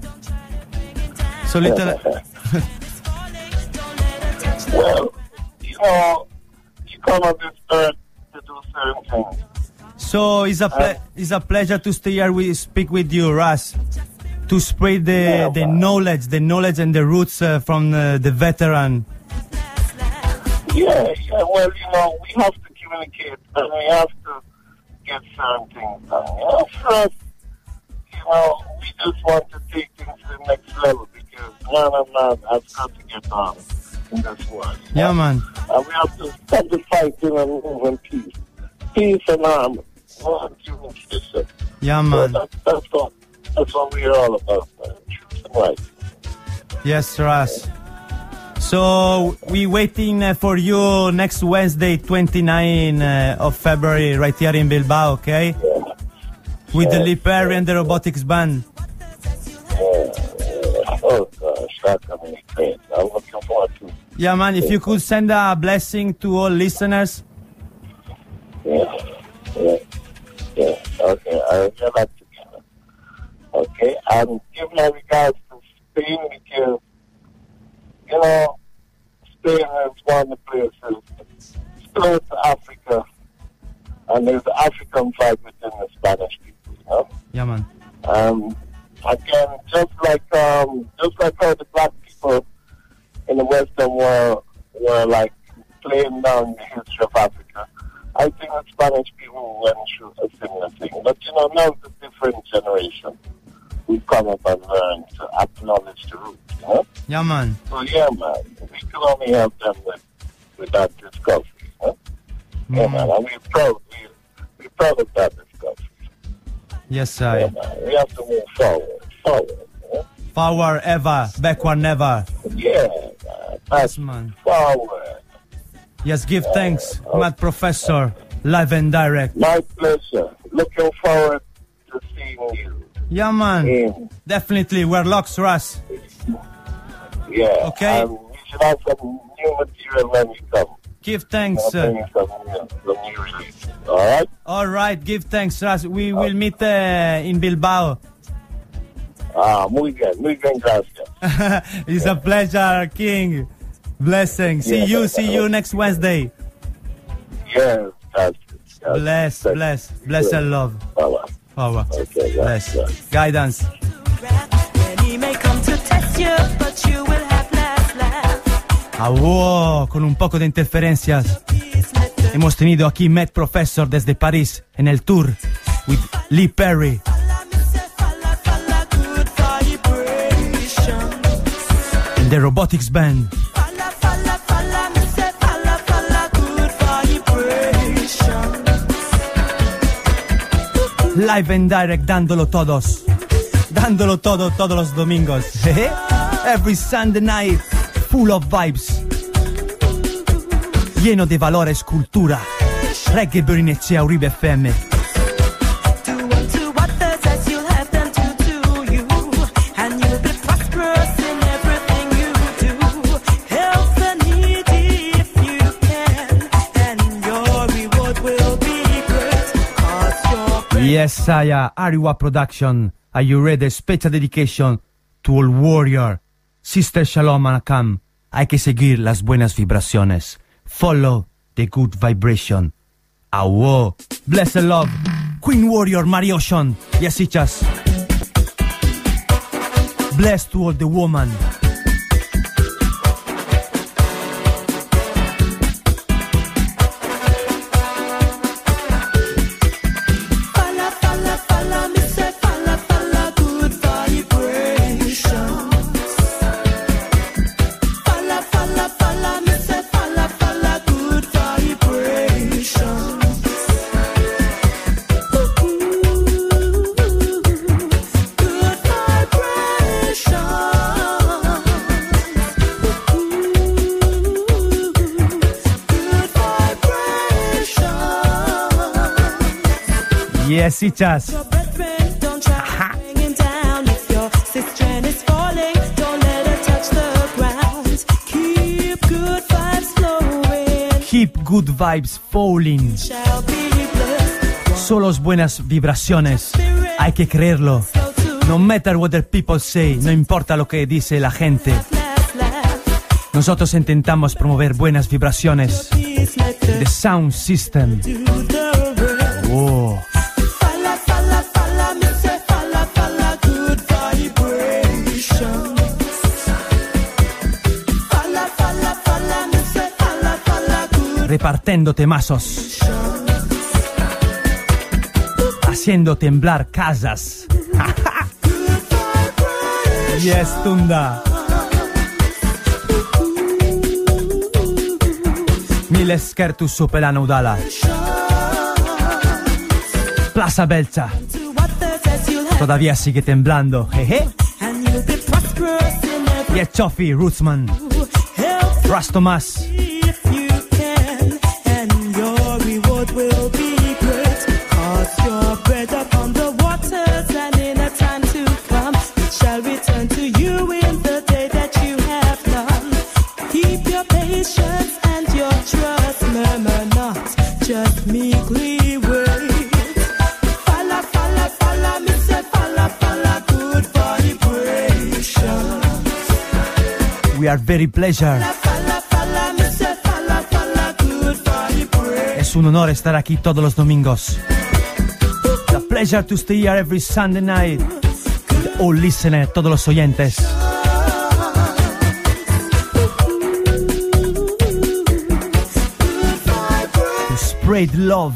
So little. Well, you know, you come on this earth to do certain things. So it's a ple- it's a pleasure to stay here. We speak with you, Russ, to spread the Yeah, the man. knowledge, the knowledge and the roots uh, from uh, the veteran. Yeah, yeah, well, you know, we have to communicate and we have to get certain things done. You know, first, you know, we just want to take things to the next level because man and man has got to get on in this world. you Yeah, know? man. And we have to stop the fighting and move in peace. Peace and harmony. One communication. Yeah, So man. that, that's what that's what we're all about, man. Truth and right. Yes, Russ. So we waiting uh, for you next Wednesday, twenty-ninth uh, of February, right here in Bilbao, okay? Yeah. With the Yeah. Lee Perry and the Robotics Band. Yeah, yeah. Oh gosh, that's gonna be great. I'm looking forward to it. Yeah, man. If you could send a blessing to all listeners. Yeah, yeah, yeah. Okay, I'll get that together. Okay, and give my regards to Spain because, you know, Spain is one of the places, it's close to Africa, and there's the African vibe within the Spanish people, you know? Yeah, man. Um, again, just like um, just like how the black people in the Western world were like playing down the history of Africa, I think the Spanish people went through a similar thing. But you know, now it's a different generation. We've come up and learned to acknowledge the roots, you know? Yeah, man. So yeah, man, we can only help them with, with that discovery, you know? Yeah, man, and we're proud, we're, we're proud of that discovery. Yes, Yeah, I. man, we have to move forward, forward, you know? Forward ever, backward never. Yeah, man, Yes, that's man. forward. Yes, give thanks, Mad Professor, live and direct. My pleasure. Looking forward to seeing you. Yeah, man. In, Definitely, we're locks, Russ. yeah. Okay. And we should have some new material when we come. Give thanks. I'll Uh, bring some, new- some new releases. All right? all right, give thanks, Russ. We will meet uh, in Bilbao. Ah, muy bien. Muy bien, gracias. It's a pleasure, King. Blessing. See Yeah. you, see you next Wednesday. Yes, gracias. gracias. Bless, bless, bless and love. Bye-bye. Power. Okay, Bless. gracias. Guidance. And he may come to test you, but you will have last laugh. Ah, wow, con un poco de interferencias. Hemos tenido aquí Met Professor desde París en el tour with Lee Perry. And the Robotics Band. Live and direct, dándolo todos. Dándolo todo todos los domingos. Every Sunday night, full of vibes. Lleno de valores, cultura. Reggae Berinecea Uribe F M. Yes, saya Ariwa Production. Are you ready? Special dedication to all warrior. Sister Shalom Anakam. Hay que seguir las buenas vibraciones. Follow the good vibration. Awo. Blessed love. Queen Warrior Mary Ocean. Yes, chas. Bless to all the woman. Yes, chas. Keep good vibes falling. Solo buenas vibraciones. Hay que creerlo. No matter what the people say. No importa lo que dice la gente. Nosotros intentamos promover buenas vibraciones. The sound system. Oh. Repartiendo temazos, haciendo temblar casas. Yes, Tunda. Mille schertus sopra la Udala. Plaza Belza. Todavía sigue temblando. Jeje. Yes, Chofi, Rootsman. Rastomas. Will be great, cause you're bread upon the waters, and in a time to come it shall return to you in the day that you have done. Keep your patience and your trust, murmur not, just meekly wait. Falla, falla, falla, me say falla, falla, good vibration. We are very pleasure. Falla, falla, me say falla, falla, good vibration. Es un honor estar aquí todos los domingos. It's a pleasure to stay here every Sunday night. The all listeners, todos los oyentes. To spread love.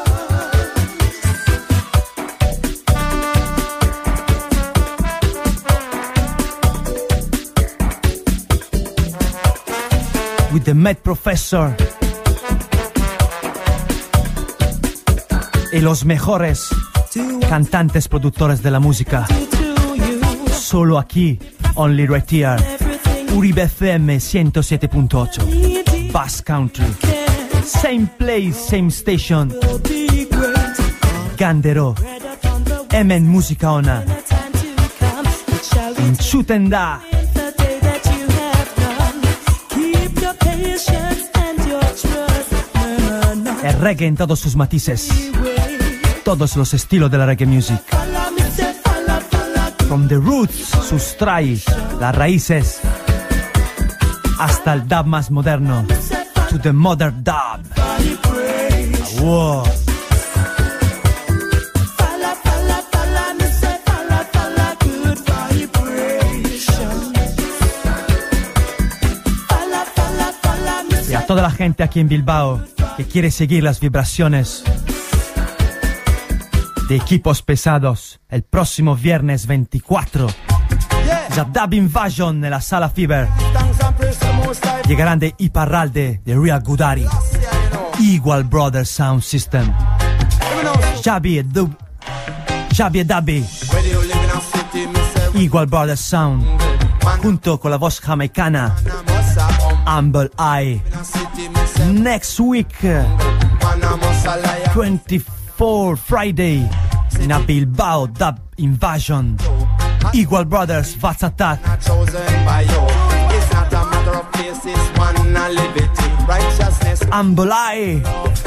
With the Met Professor. Y los mejores cantantes productores de la música. Solo aquí, only right here. Uribe F M ciento siete punto ocho. Bass Country. Same place, same station. Gandero. Emen Musica Ona. Inchutenda. El reggae en todos sus matices. Todos los estilos de la reggae music. From the roots, sus trai, las raíces, hasta el dub más moderno. To the modern dub. Wow. Y a toda la gente aquí en Bilbao que quiere seguir las vibraciones de Equipos Pesados el próximo viernes veinticuatro. Ya Dub Invasion nella Sala Fever. Llegarán de Iparralde, de Real Gudari, Equal Brothers Sound System, Xabi e Dub, Xabi e Dabi, Equal Brothers Sound, junto con la voz jamaicana Humble Eye. Next week, twenty-four Friday, in a Bilbao Dub Invasion, Equal Brothers Vats Attack. Humble Eye.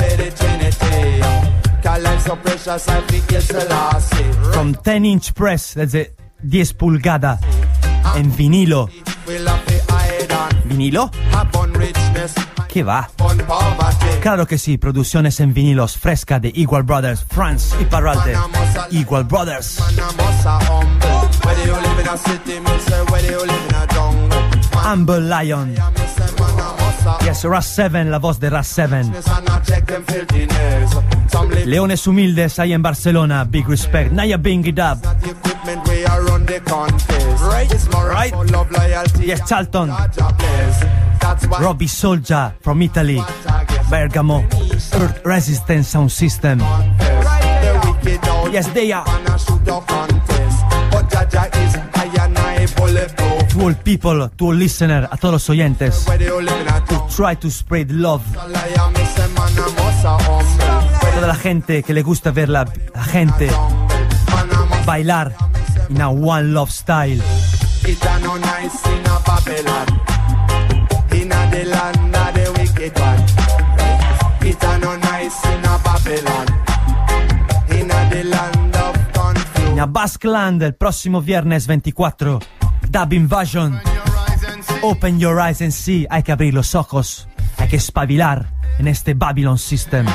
From ten inch press, desde diez pulgadas, en vinilo. ¿Vinilo? ¿Qué va? Claro que sí, producciones en vinilos fresca de Equal Brothers, France y Parralde. Equal Brothers. Humble Lion. Yes, Ras seven, la voz de Ras seven. Leones Humildes ahí en Barcelona, big respect. Naya Bing It Up. Right? Yes, Charlton. Robbie Soldier from Italy, Bergamo, Earth Resistance Sound System. Yes, they are. To all people, to all listeners, a todos los oyentes, to try to spread love. Toda la gente que le gusta ver la, la gente bailar in a one love style. The land of the wicked one. It's a no nice in a Babylon. In the land of confusion. In a Basqueland el próximo viernes veinticuatro. Dub Invasion. Open your eyes and see. Hay que abrir los ojos. Hay que espabilar en este Babylon System.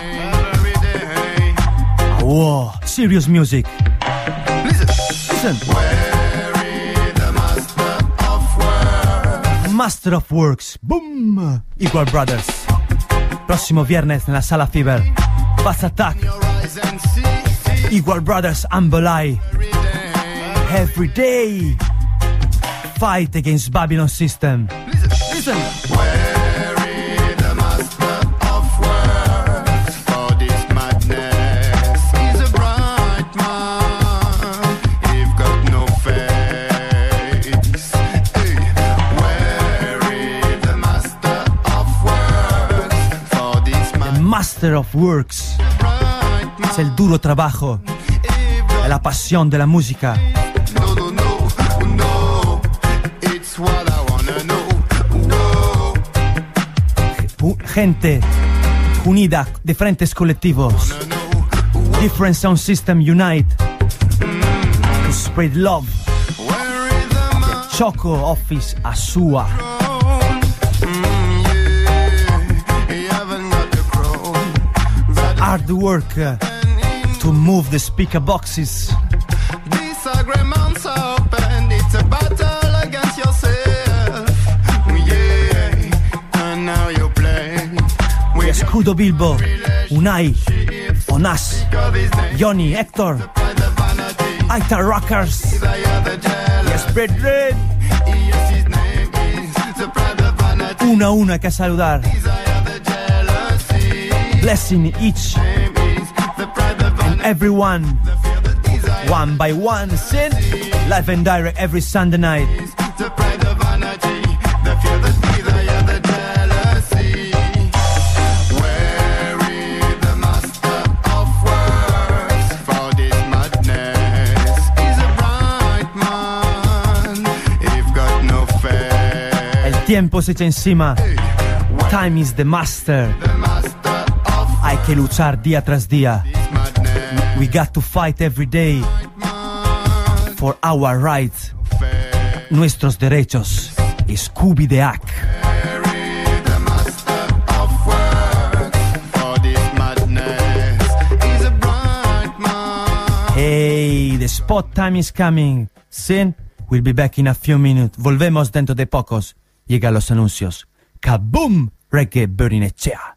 Wow, serious music. Listen. Master of Works, boom, Equal Brothers. Próximo viernes en la Sala Fever. Vats Attack, Equal Brothers, Humble Eye. Every day, fight against Babylon System. Listen. Master of Works. Es el duro trabajo, la pasión de la música. Gente unida, diferentes colectivos. Different sound system unite to spread love. Choco Office Asua. Hard work uh, to move the speaker boxes. Disagreements open, it's a battle against yourself. Yeah, and now you play. Escudo Bilbo, Unai, Onas, Johnny, Hector, Aita Rockers. Yes, Red Red. Una a una hay que saludar. Blessing each and everyone, one by one. Sin live and direct every Sunday night. El tiempo se echa encima. Time is the master. Hay que luchar día tras día. We got to fight every day for our rights, nuestros derechos. Scooby the Ack. Hey, the spot time is coming. Sin, we'll be back in a few minutes. Volvemos dentro de pocos. Llegan los anuncios. Kaboom! Reggae Berrinechea.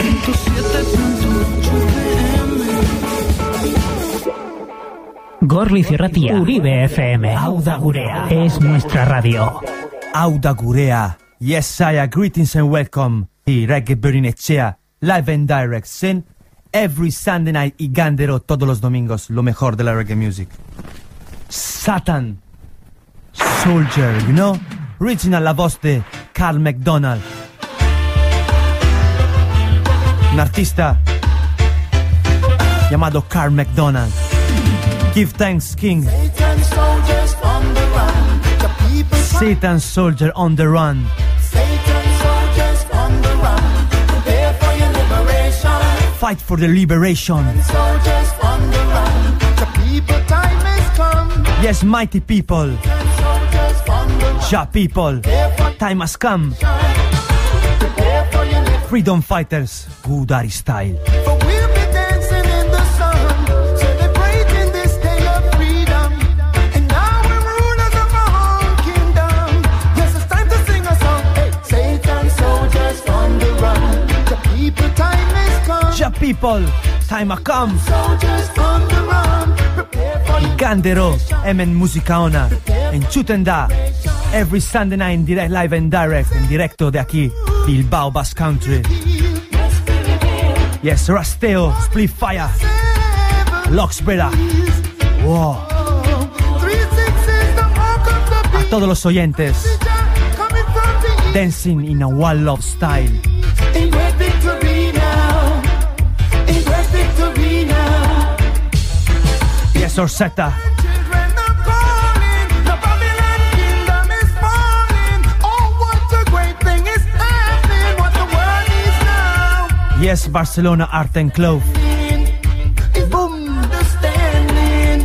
Gorliz Irratia, Uribe F M, Auda Gurea, es nuestra radio. Auda Gurea, yes I are, greetings and welcome. Y Reggae Berrinechea, live and direct, sin every Sunday night y Gandero todos los domingos, lo mejor de la reggae music. Satan, Soldier, you know, original la voz de Carl McDonald. Un artista llamado Carl McDonald. Give thanks, King. Satan soldiers on the run. The people Satan soldier on the run. Satan soldiers on the run. Prepare for your liberation. Fight for the liberation. Soldiers on the run. The people time has come. Yes, mighty people. Soldiers on the run. Ja people. Time has come. Prepare for your liberation. Freedom fighters, Gudari style. For we'll be dancing in the sun, celebrating this day of freedom. And now we're rulers of our own kingdom. Yes, it's time to sing a song. Hey, Satan soldiers on the run. The people time has come. Ja people, time has come. Soldiers on the run. Prepare for your Gandero, Emen Musicaona, en Chutenda. Every Sunday night in direct, live and direct, en directo de aquí, Bilbao Basque Country. Yes, Rasteo, Split Fire, Locks Breda. Wow. A todos los oyentes, dancing in a one love style. In great victory now. In great victory now. Yes, Orsetta. Children are calling. The Babylon kingdom is falling. Oh, what a great thing is happening. What the world is now. Yes, Barcelona Art and Clove. Is understanding.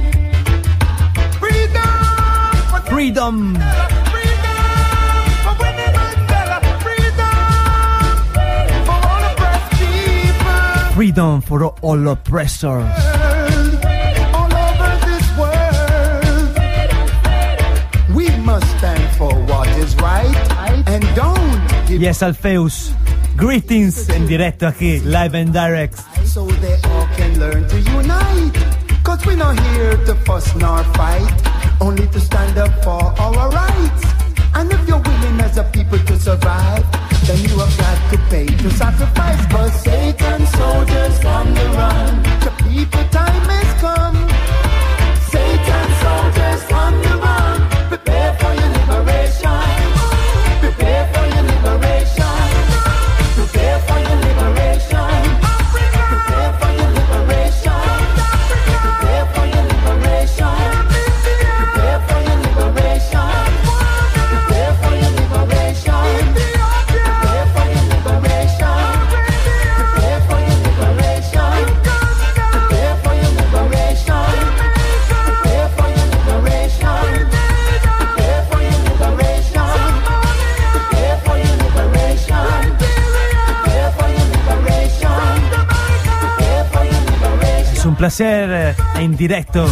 Freedom. For Freedom. freedom. For women and fella. Freedom. For all oppressed people. Freedom for all oppressors. All over this world, we must stand for what is right and don't give Yes, Alpheus. Greetings en directo aquí, live and direct. so they all can learn to unite. Cause we're not here to fuss nor fight, only to stand up for our rights. And if you're willing as a people to survive, then you have got to pay to sacrifice. Cause Satan's soldiers on the run. The people time has come. Satan's soldiers on the run. Prepare for your liberation. Prepare for your liberation. Prepare for your liberation. Prepare for your liberation. Prepare for your liberation. Prepare for your liberation. Prepare for your liberation. Prepare for your liberation. Prepare for your liberation. Prepare for your liberation. Prepare for your liberation. Prepare for your liberation. Prepare for your liberation. Prepare for your liberation. Prepare for your liberation. Es un placer eh, en directo.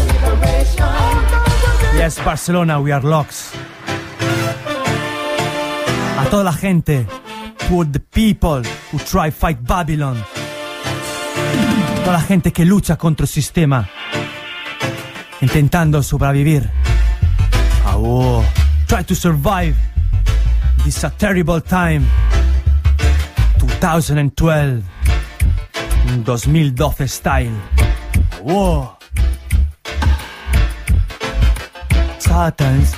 Yes, Barcelona, we are locks. A toda la gente, for the people who try fight Babylon. Toda la gente que lucha contra el sistema, intentando sobrevivir. Ah, oh. Try to survive this a terrible time. twenty twelve, twenty twelve style. Whoa. Satans.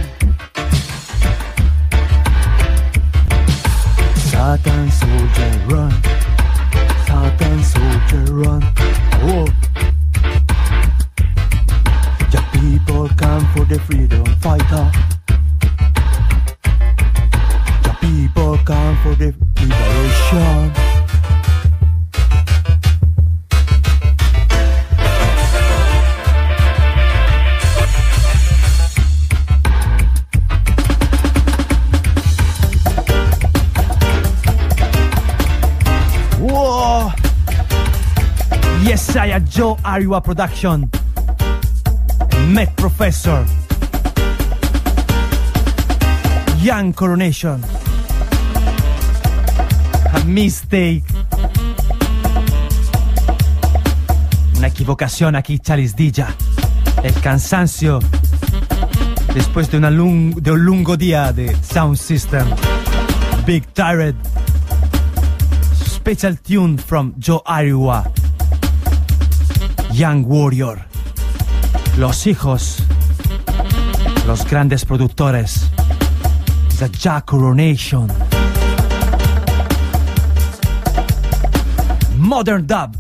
Satan soldier run. Satan soldier run. Whoa. The people come for the freedom fighter. The people come for the liberation. Whoa! Yes, I am Joe Ariwa Production. Met Professor. Young Coronation. mistake. Una equivocación aquí, Chalice Dija. El cansancio después de, una lung- de un lungo día de Sound System. Big Tired. Special tune from Joe Ariwa. Young Warrior. Los hijos, los grandes productores. The Jack Coronation. Modern Dub.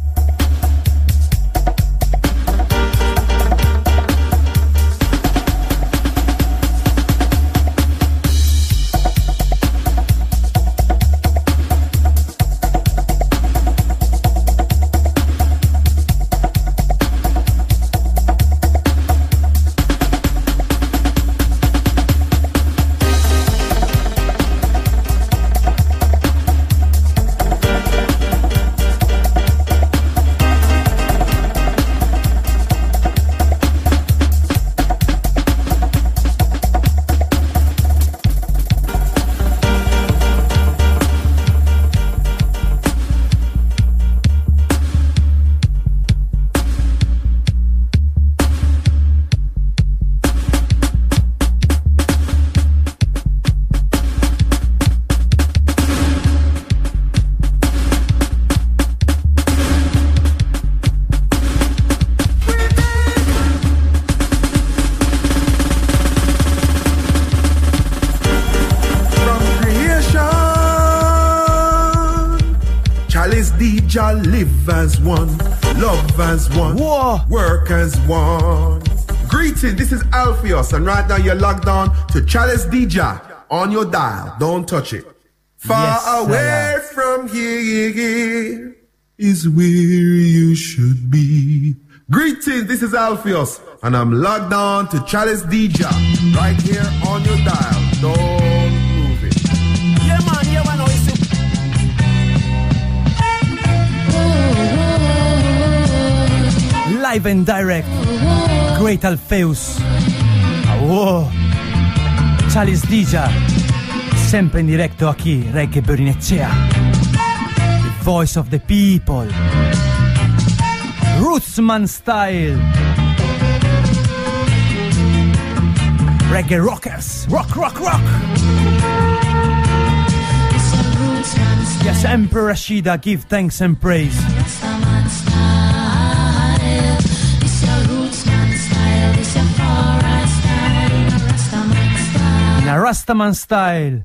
Jah live as one, love as one, Whoa. work as one. Greetings, this is Alpheus, and right now you're logged on to Chalice Dija on your dial. Don't touch it. Far Yes, away from here is where you should be. Greetings, this is Alpheus, and I'm logged on to Chalice Dija right here on your dial. Don't move it. Yeah, man, yeah, man, it's Live and direct. Great Alpheus. Oh. Chalice Dija. Sempre in diretto aquí, Reggae Berinecea. The voice of the people. Rootsman style. Reggae rockers. Rock, rock, rock. Yes, Emperor Rashida, give thanks and praise. In a Rastaman style.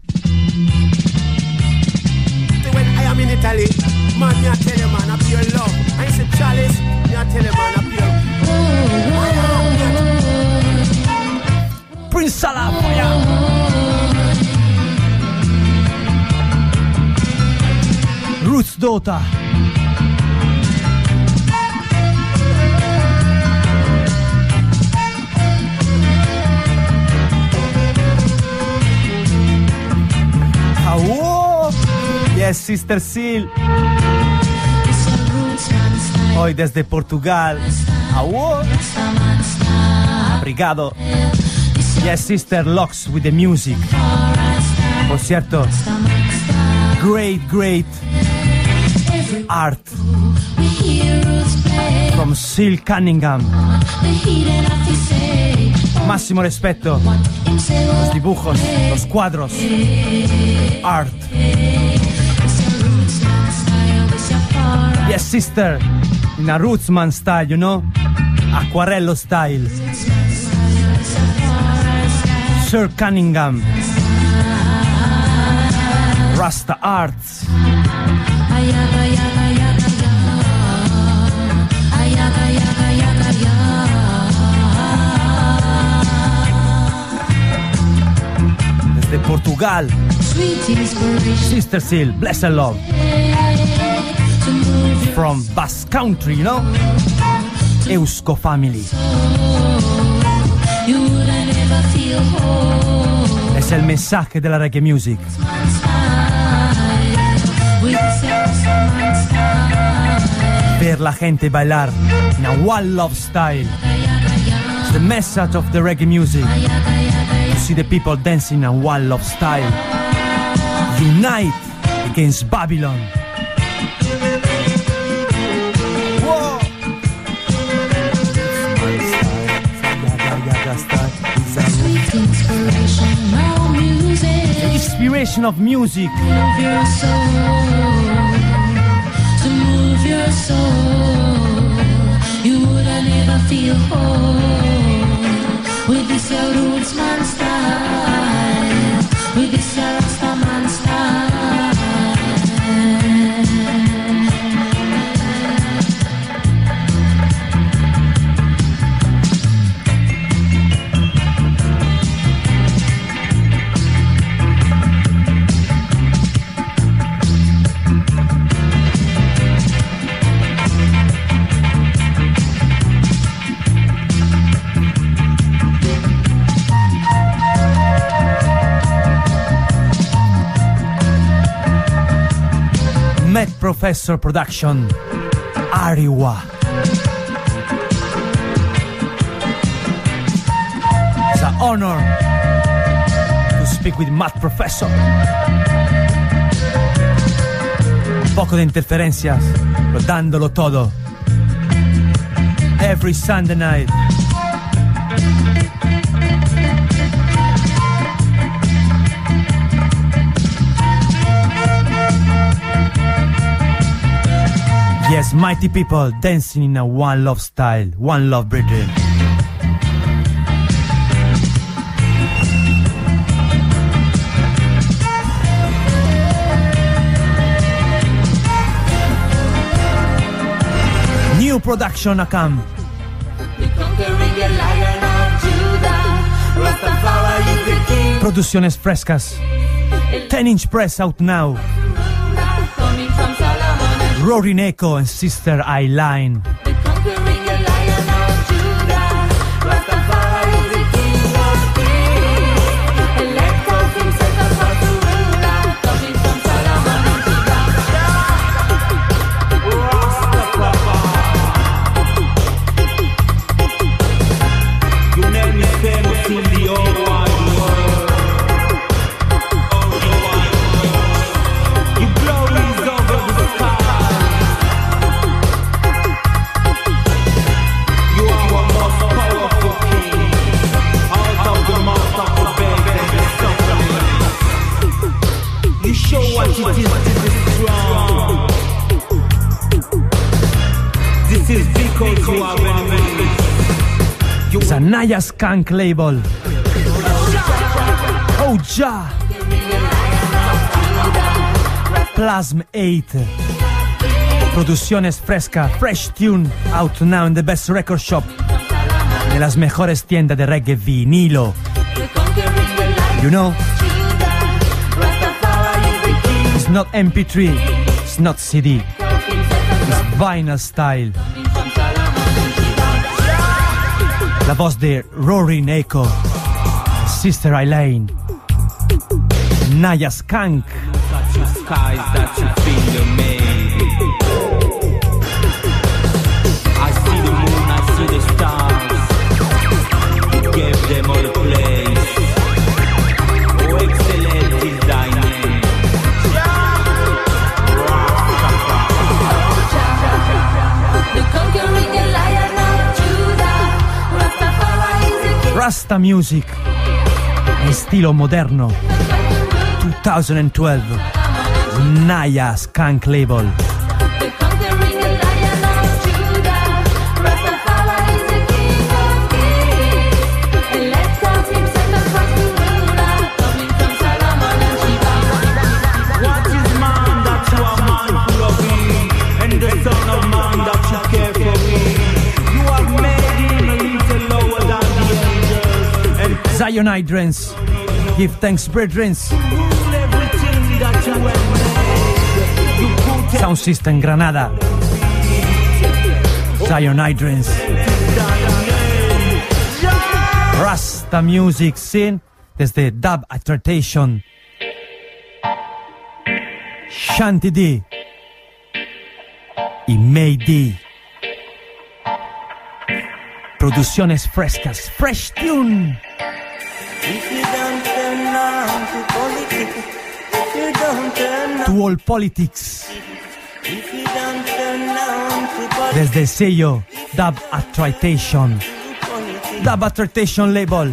when I am in Italy, man, me I tell you, man, I pure love. I say Chalice, me I tell you, man, I pure. Prince Salah, fire. Roots daughter. Oh, yes, Sister Seal. Hoy desde Portugal. Oh, obrigado. Yes, Sister Locks with the music. Por cierto, great, great art from Seal Cunningham. Máximo respeto. Los dibujos, los cuadros. Art. Yes, sister. In a Rootsman style, you know? Aquarello style. Sir Cunningham. Rasta Arts. Desde Portugal. Sister Seal, bless and love. From Basque Country, you know? Eusko family. Es el mensaje de la reggae music. Ver la gente bailar in a one love style. It's the message of the reggae music. To see the people dancing in a one love style. Unite against Babylon. Whoa. Sweet inspiration, no music. The inspiration of music. Move your soul, to move your soul. You wouldn't ever feel whole with this your roots man style, with this your Rasta man style. Met Professor Production, Ariwa. It's an honor to speak with Matt Professor. Un poco de interferencias, pero dándolo todo. Every Sunday night. Yes, mighty people dancing in a one love style, one love brethren. New production a come. Producciones frescas. ten inch press out now. Rory Neko and Sister Eyeline. It's a Naya Skunk label. Oh ja! Plasm eight. Producciones fresca, fresh tune, out now in the best record shop. De las mejores tiendas de reggae vinilo. You know? It's not M P three, it's not C D. It's vinyl style. La voz de Rory Neko, Sister Eyeline, Naya Skunk. I see the moon, I see the stars. Give them all a place. Oh, excellent is thy name. The conquering lion of Judah, Rastafari is the king. Rasta Music, en estilo moderno. twenty twelve, Naya Skunk label. The conquering lion of Judah, Rastafari is the king of kings. And let's cause him set across the ruler, coming from Solomon and Sheba. What is man that you are mindful of him, and the son of man that you care for him? You have made him a little lower than the angels, and Zion Hydrants, give thanks brethren. everything that you have made, you put Sound System Granada, Zion Hydrants, Rasta Music Scene desde Dub Attraction, Shanti D y May D. Producciones frescas, fresh tune. If you don't turn on to politics, if you don't turn To all politics. if you don't turn on to politics, Desde el sello Dub Attritation. Dub Attritation label.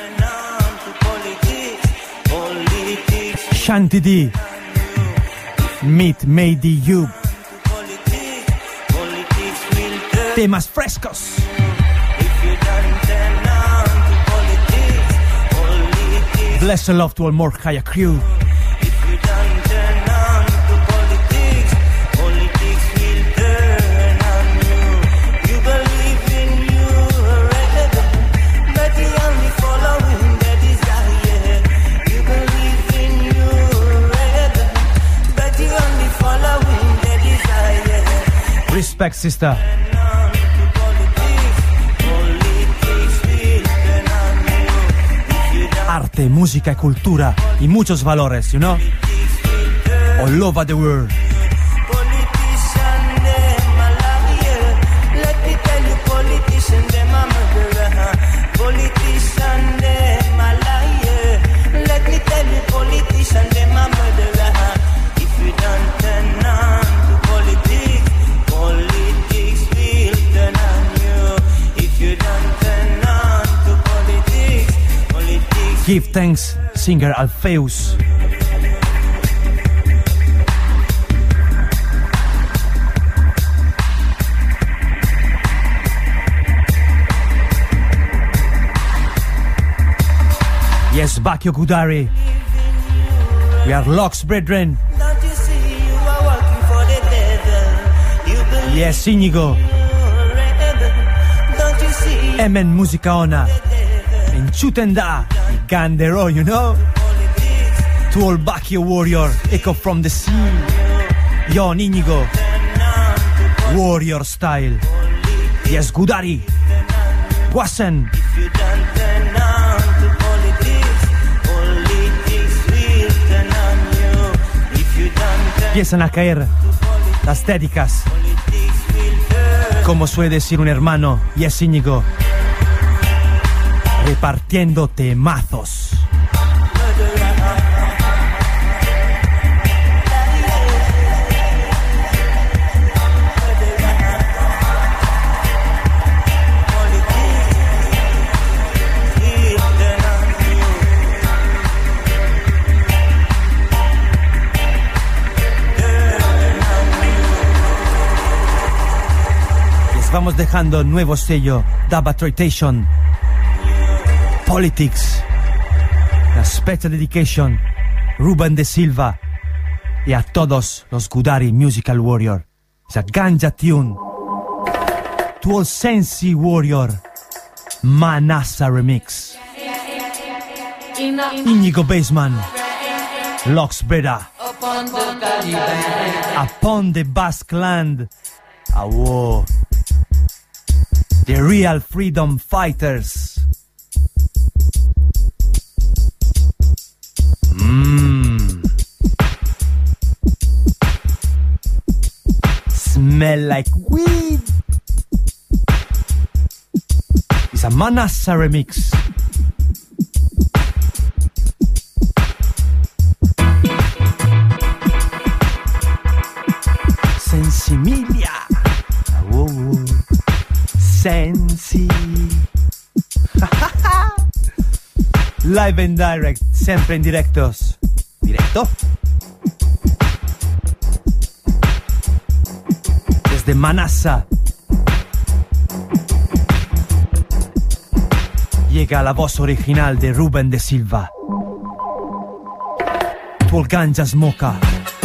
Shanti D. Meet Made You. Temas frescos. Bless and love to all more higher crew. Respect, sister. Arte, música y cultura y muchos valores, you know? All over the world. Give thanks, singer Alpheus. Yes, Bakio Gudari. We are Locks, brethren. Don't you see you are working for the devil? You believe Yes, Inigo. Don't you see Emen Musica Ona. En Chutenda. Gandero, you know? To all Bakio warrior. Echo from the sea. Yon Inigo. Warrior style. Yes, Gudari. Guasen. Empiezan a caer las tédicas. Como suele decir un hermano, Yes Íñigo, repartiendo temazos. Vamos dejando nuevo sello, Dub Attritation, Politics, la special dedication, Ruben de Silva y a todos los Gudari Musical Warrior. It's a ganja tune. To all Sensi Warrior, Manasa Remix. Íñigo Bassman, Locks Breda, upon the Basque land. Awo. The real freedom fighters. Mmm. Smell like weed. It's a Manassa remix. Sensimilia. Whoa, whoa. Sensi. Live and direct, sempre in directos. Directo. Desde Manassa llega la voz original de Ruben de Silva. Tuol ganja smoka.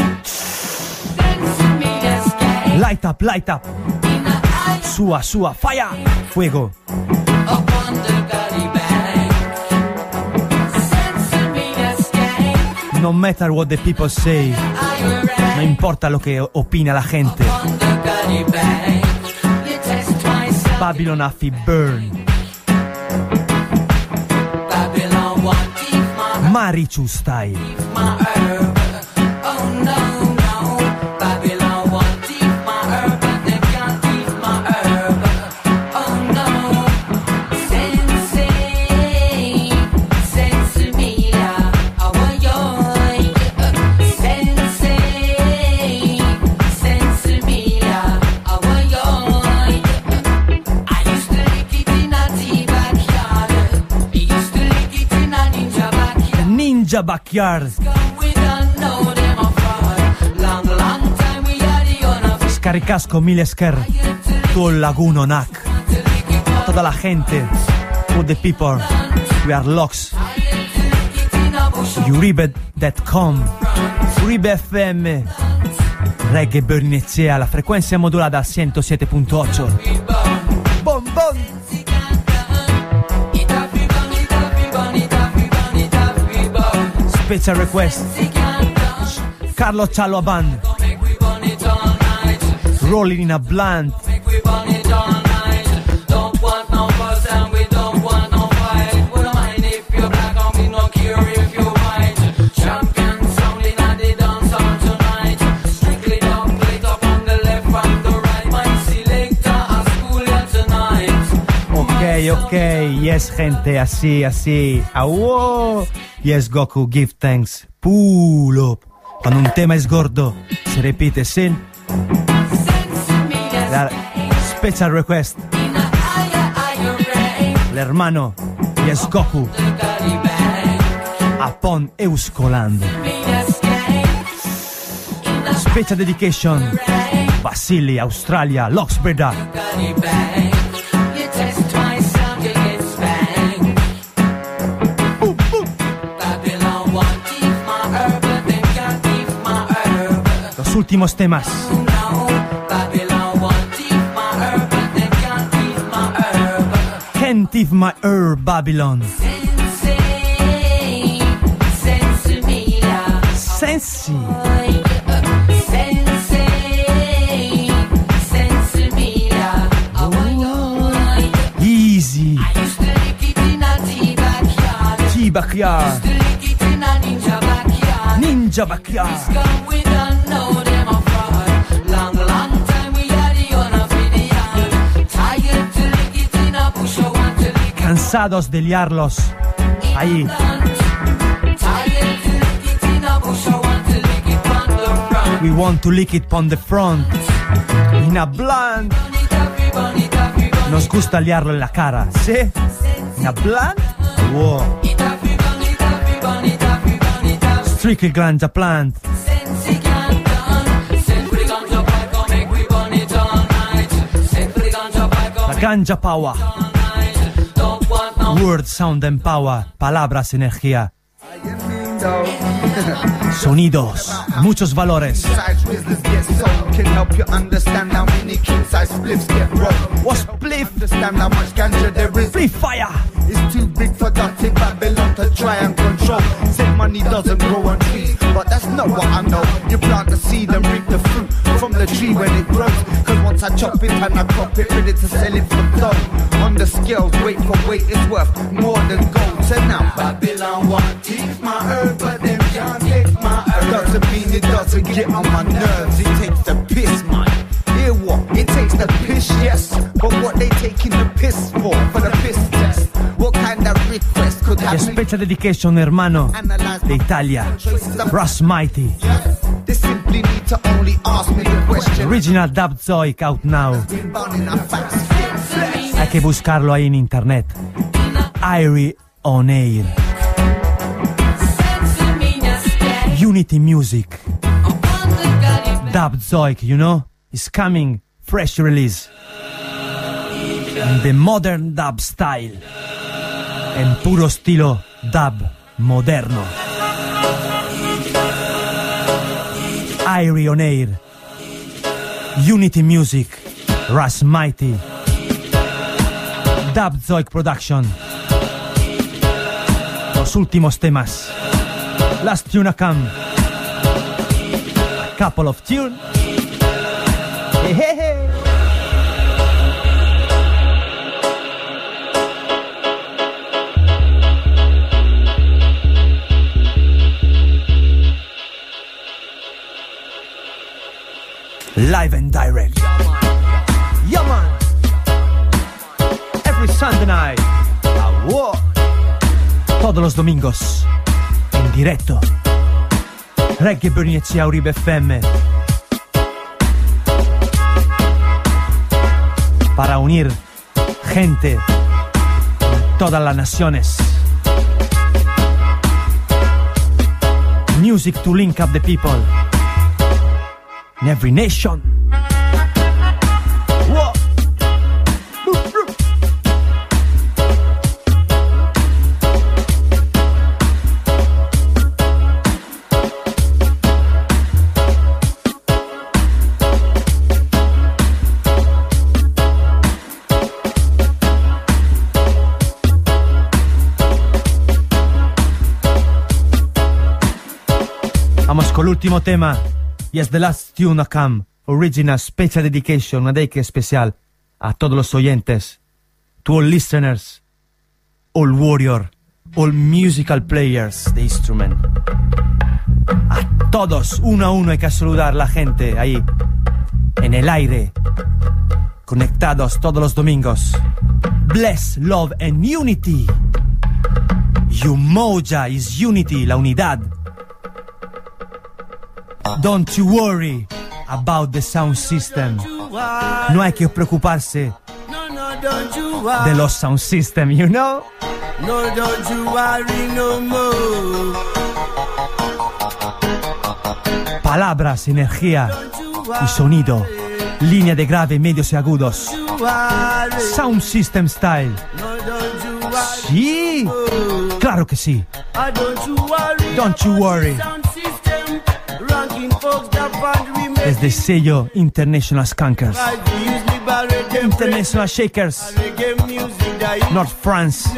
Light up, light up. Sua, sua, fire, fuego. No matter what the people say, no importa lo que opina la gente. Babylon Afi burn. Marichu style. Ninja Backyard. Scaricasco Milesker, tu Laguno Nac. Toda la gente, all the people, we are Lox. Uribe punto com, Uribe F M, Reggae Bernicea, la frecuencia modulada ciento siete punto ocho. Bom, bom. Special request, Carlos Chalo Band, Rolling in a Blunt. Ok, ok, yes gente, así, así. Awoo. Yes Goku, give thanks. Pull up. Cuando un tema es gordo, se repite sin. La special request. El hermano Yes Goku. Upon Euskoland. Special dedication. Vasili, Australia, Loxbreda. Los últimos temas. Can't thief my herb, Babylon. Sensi. Easy. T-Backyard. Ninja Backyard. Cansados de liarlos ahí. We want to lick it on the front. In a blunt. Nos gusta liarlo en la cara, ¿sí? In a blunt. Wow. Strictly ganja plant. La ganja power. Word, sound and power. Palabras, energía. Sonidos, muchos valores. What's spliff? Free fire. It's too big for dirty Babylon to try and control. Said money doesn't grow on trees, but that's not what I know. You plant the seed and reap the fruit from the tree when it grows. Cause once I chop it and I crop it, ready to sell it for dough. On the scales, weight for weight is worth more than gold. So now Babylon want teeth my herb, but them can't take my herb. Doesn't mean it doesn't get on my nerves. It takes the piss, man. Hear what? It takes the piss, yes. But what they taking the piss for? For the piss test. What kind of request could have me? Special dedication, hermano de Italia, Russ Mighty. They simply need to only ask me the question. Original Dub Zoic out now. Hay que buscarlo ahí en internet. Irie on Air. Unity Music. Dub Zoic, you know, is coming. Fresh release. In the modern dub style. En puro estilo dub moderno. Irie on Air. Unity Music. Russ Mighty. Dub Zoic Production. Los últimos temas. Last tune come. A couple of tune. Hey, hey, hey. Live and direct. Yeah, man. Every Sunday night. Ah, wow. Todos los domingos. En directo. Reggae Bernicea Uribe F M. Para unir gente en todas las naciones. Music to link up the people in every nation. Whoa. Vamos con l'ultimo tema. Yes, the last tune to come. Original special dedication, una dedica especial a todos los oyentes, to all listeners, all warrior, all musical players de instrument. A todos, uno a uno hay que saludar la gente ahí, en el aire, conectados todos los domingos. Bless, love and unity. Umoja is unity, la unidad. Don't you worry about the sound system. No hay que preocuparse de los sound system, you know? No, don't you worry no more. Palabras, energía y sonido. Línea de grave, medios y agudos. Sound system style. Sí, claro que sí. Don't you worry. Desde sello International Skunkers, International Shakers, North France,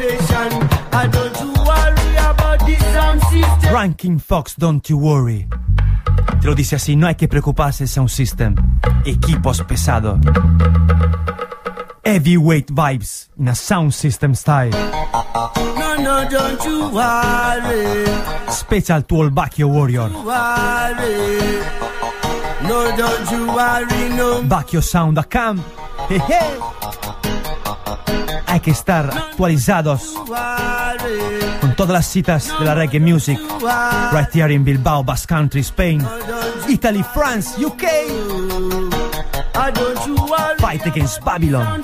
Ranking Fox, don't you worry. Te lo dice así, no hay que preocuparse, sound system. Equipos pesados. Heavyweight vibes in a sound system style. No, no, don't you worry. Special to all Bacchio Warrior. Worry. No, don't you worry, no. Bacchio Sound a Camp. Hey, hey. Hay que estar actualizados con todas las citas de la reggae music. Right here in Bilbao, Basque Country, Spain, Italy, France, U K. Fight against Babylon.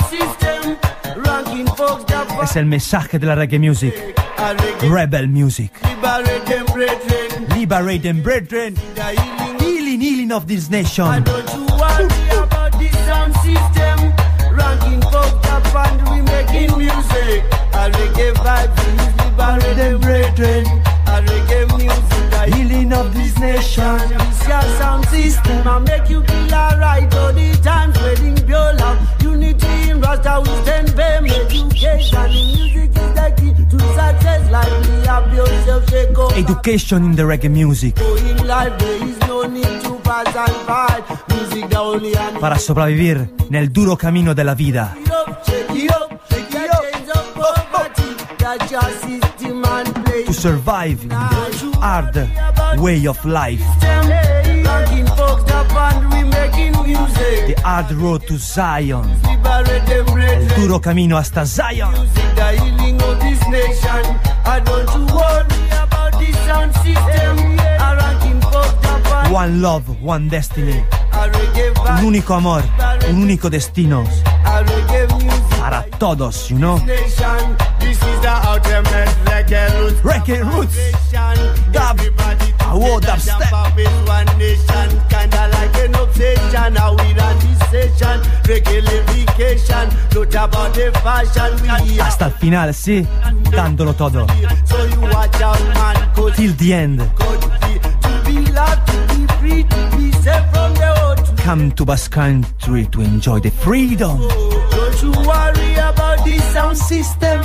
Es el mensaje de la reggae music. Rebel music. Liberate them, brethren. Healing, healing of this nation. Don't you worry about the sound system. Ranking folks up and we making music. A reggae vibes, liberate them, brethren. A reggae music, the healing of this nation. This your sound system, I make you feel alright all the time. Spreading pure love, unity in Rasta, we stand firm. Education in music is the key to success. Like me, up yourself, shake up. Education in the reggae music. In life, there is no need to pass and fight. Music the only and Para sobrevivir nel duro camino della vida. To survive in the hard way of life. The hard road to Zion. El duro camino hasta Zion. One love, one destiny. Un único amor, un único destino. Para todos, you know. Reggae roots. Dub. Awo dubstep. Hasta el final, sí. Dándolo todo. Till the end. Come to Basque Country to enjoy the freedom. Don't you worry about the sound system.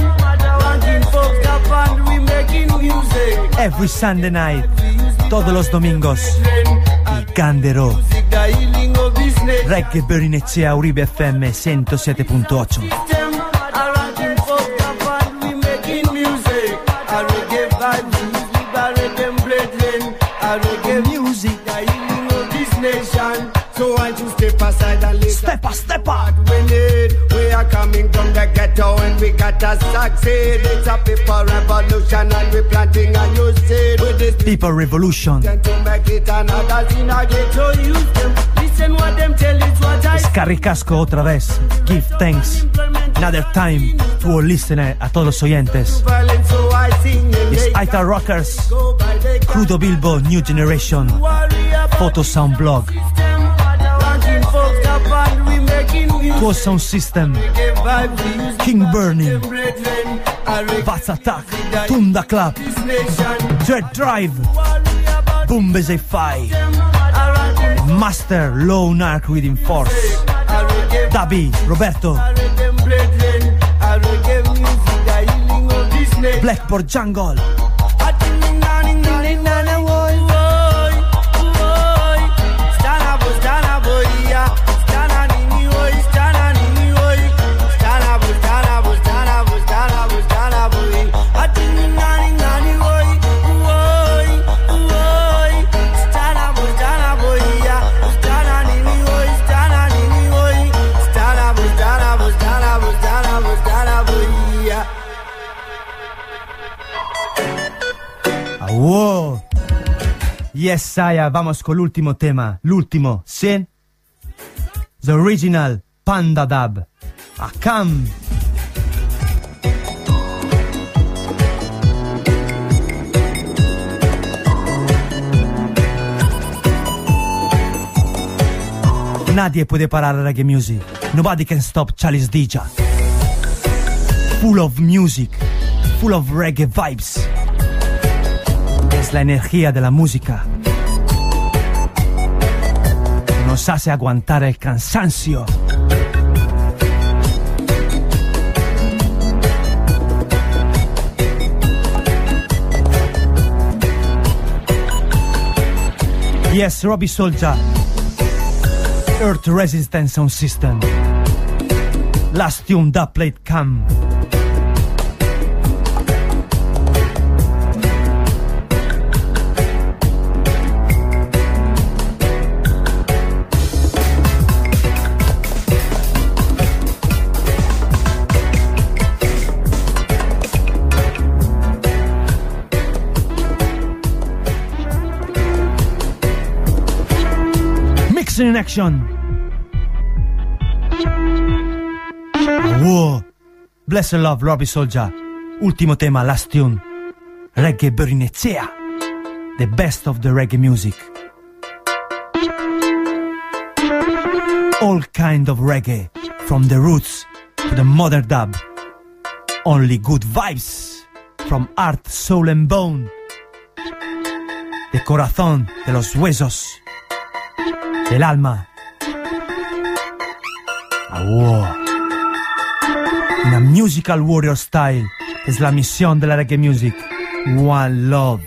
Every Sunday night, todos los domingos, il Gandero. Reggae Berinecea Uribe F M ciento siete punto ocho. Music. So why you step aside and listen? Step up, step up. We need, we are coming from the ghetto and we gotta succeed. It's a people revolution and we planting a new seed. With this People revolution. to make it another in a ghetto, use them. Listen what them tell, it's what I Carricasco otra vez. Give thanks. Another time to all listeners, a todos los oyentes. violence, so I sing and It's they Aita Rockers. go by the Crudo Bilbo, New Generation, Photo Sound Blog, Tuo Sound System, King Burning, Vaz Attack, Tunda Club, Dread Drive, Bombese Fai, Master Lone Arc Within Force, Dabi, Roberto, Blackboard Jungle, wow. Yes, Saya, vamos con l'ultimo tema. L'ultimo, sì? The original Panda Dub. Ah, come. Nadie puede parar reggae music. Nobody can stop Chalice D J. Full of music, full of reggae vibes. Es la energía de la música. Nos hace aguantar el cansancio. Yes, Robbie Soldier. Earth Resistance Sound System. Last tune, that played Cam. In action. Wow. Bless and love, Robbie Soldier. Ultimo tema, last tune. Reggae Berinecea. The best of the reggae music. All kind of reggae, from the roots to the modern dub. Only good vibes, from art, soul and bone. De corazón, de los huesos. El alma. Ah, wow. In a musical warrior style es la misión de la reggae music. One love.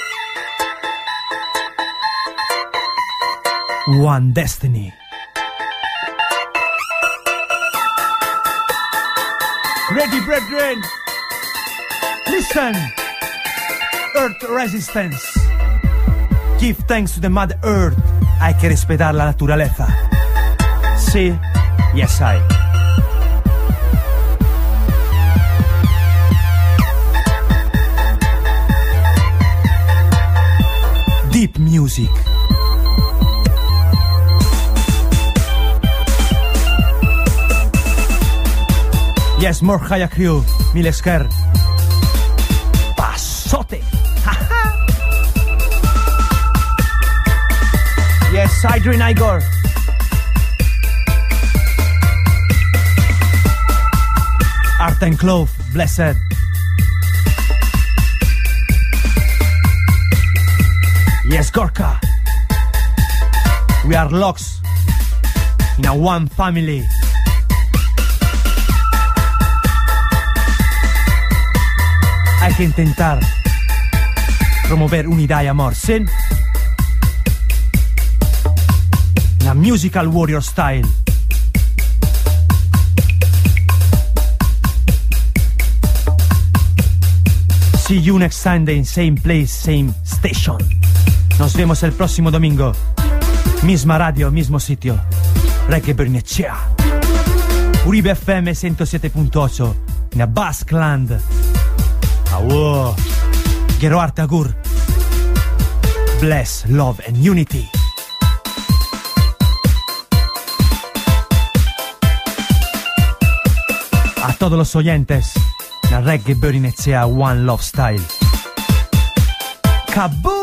One destiny. Ready, brethren. Listen. Earth resistance. Give thanks to the Mother Earth. Hay que respetar la naturaleza. Sí, yes I. Deep music. Yes, more Haya Crew, Milesker. Pasote. Yes, Idrin Igor. Art and Clove, blessed. Yes, Gorka. We are locks in a one family. Hay que intentar promover unidad y amor, ¿sí? La musical warrior style. See you next Sunday, same place, same station. Nos vemos el próximo domingo. Misma radio, mismo sitio. Reggae Berinecea. Uribe F M ciento siete punto ocho. In a Basque-land. Awo. Gero arte agur. Bless, love and unity. A todos los oyentes, la Reggae Berinecea One Love Style. Kaboom!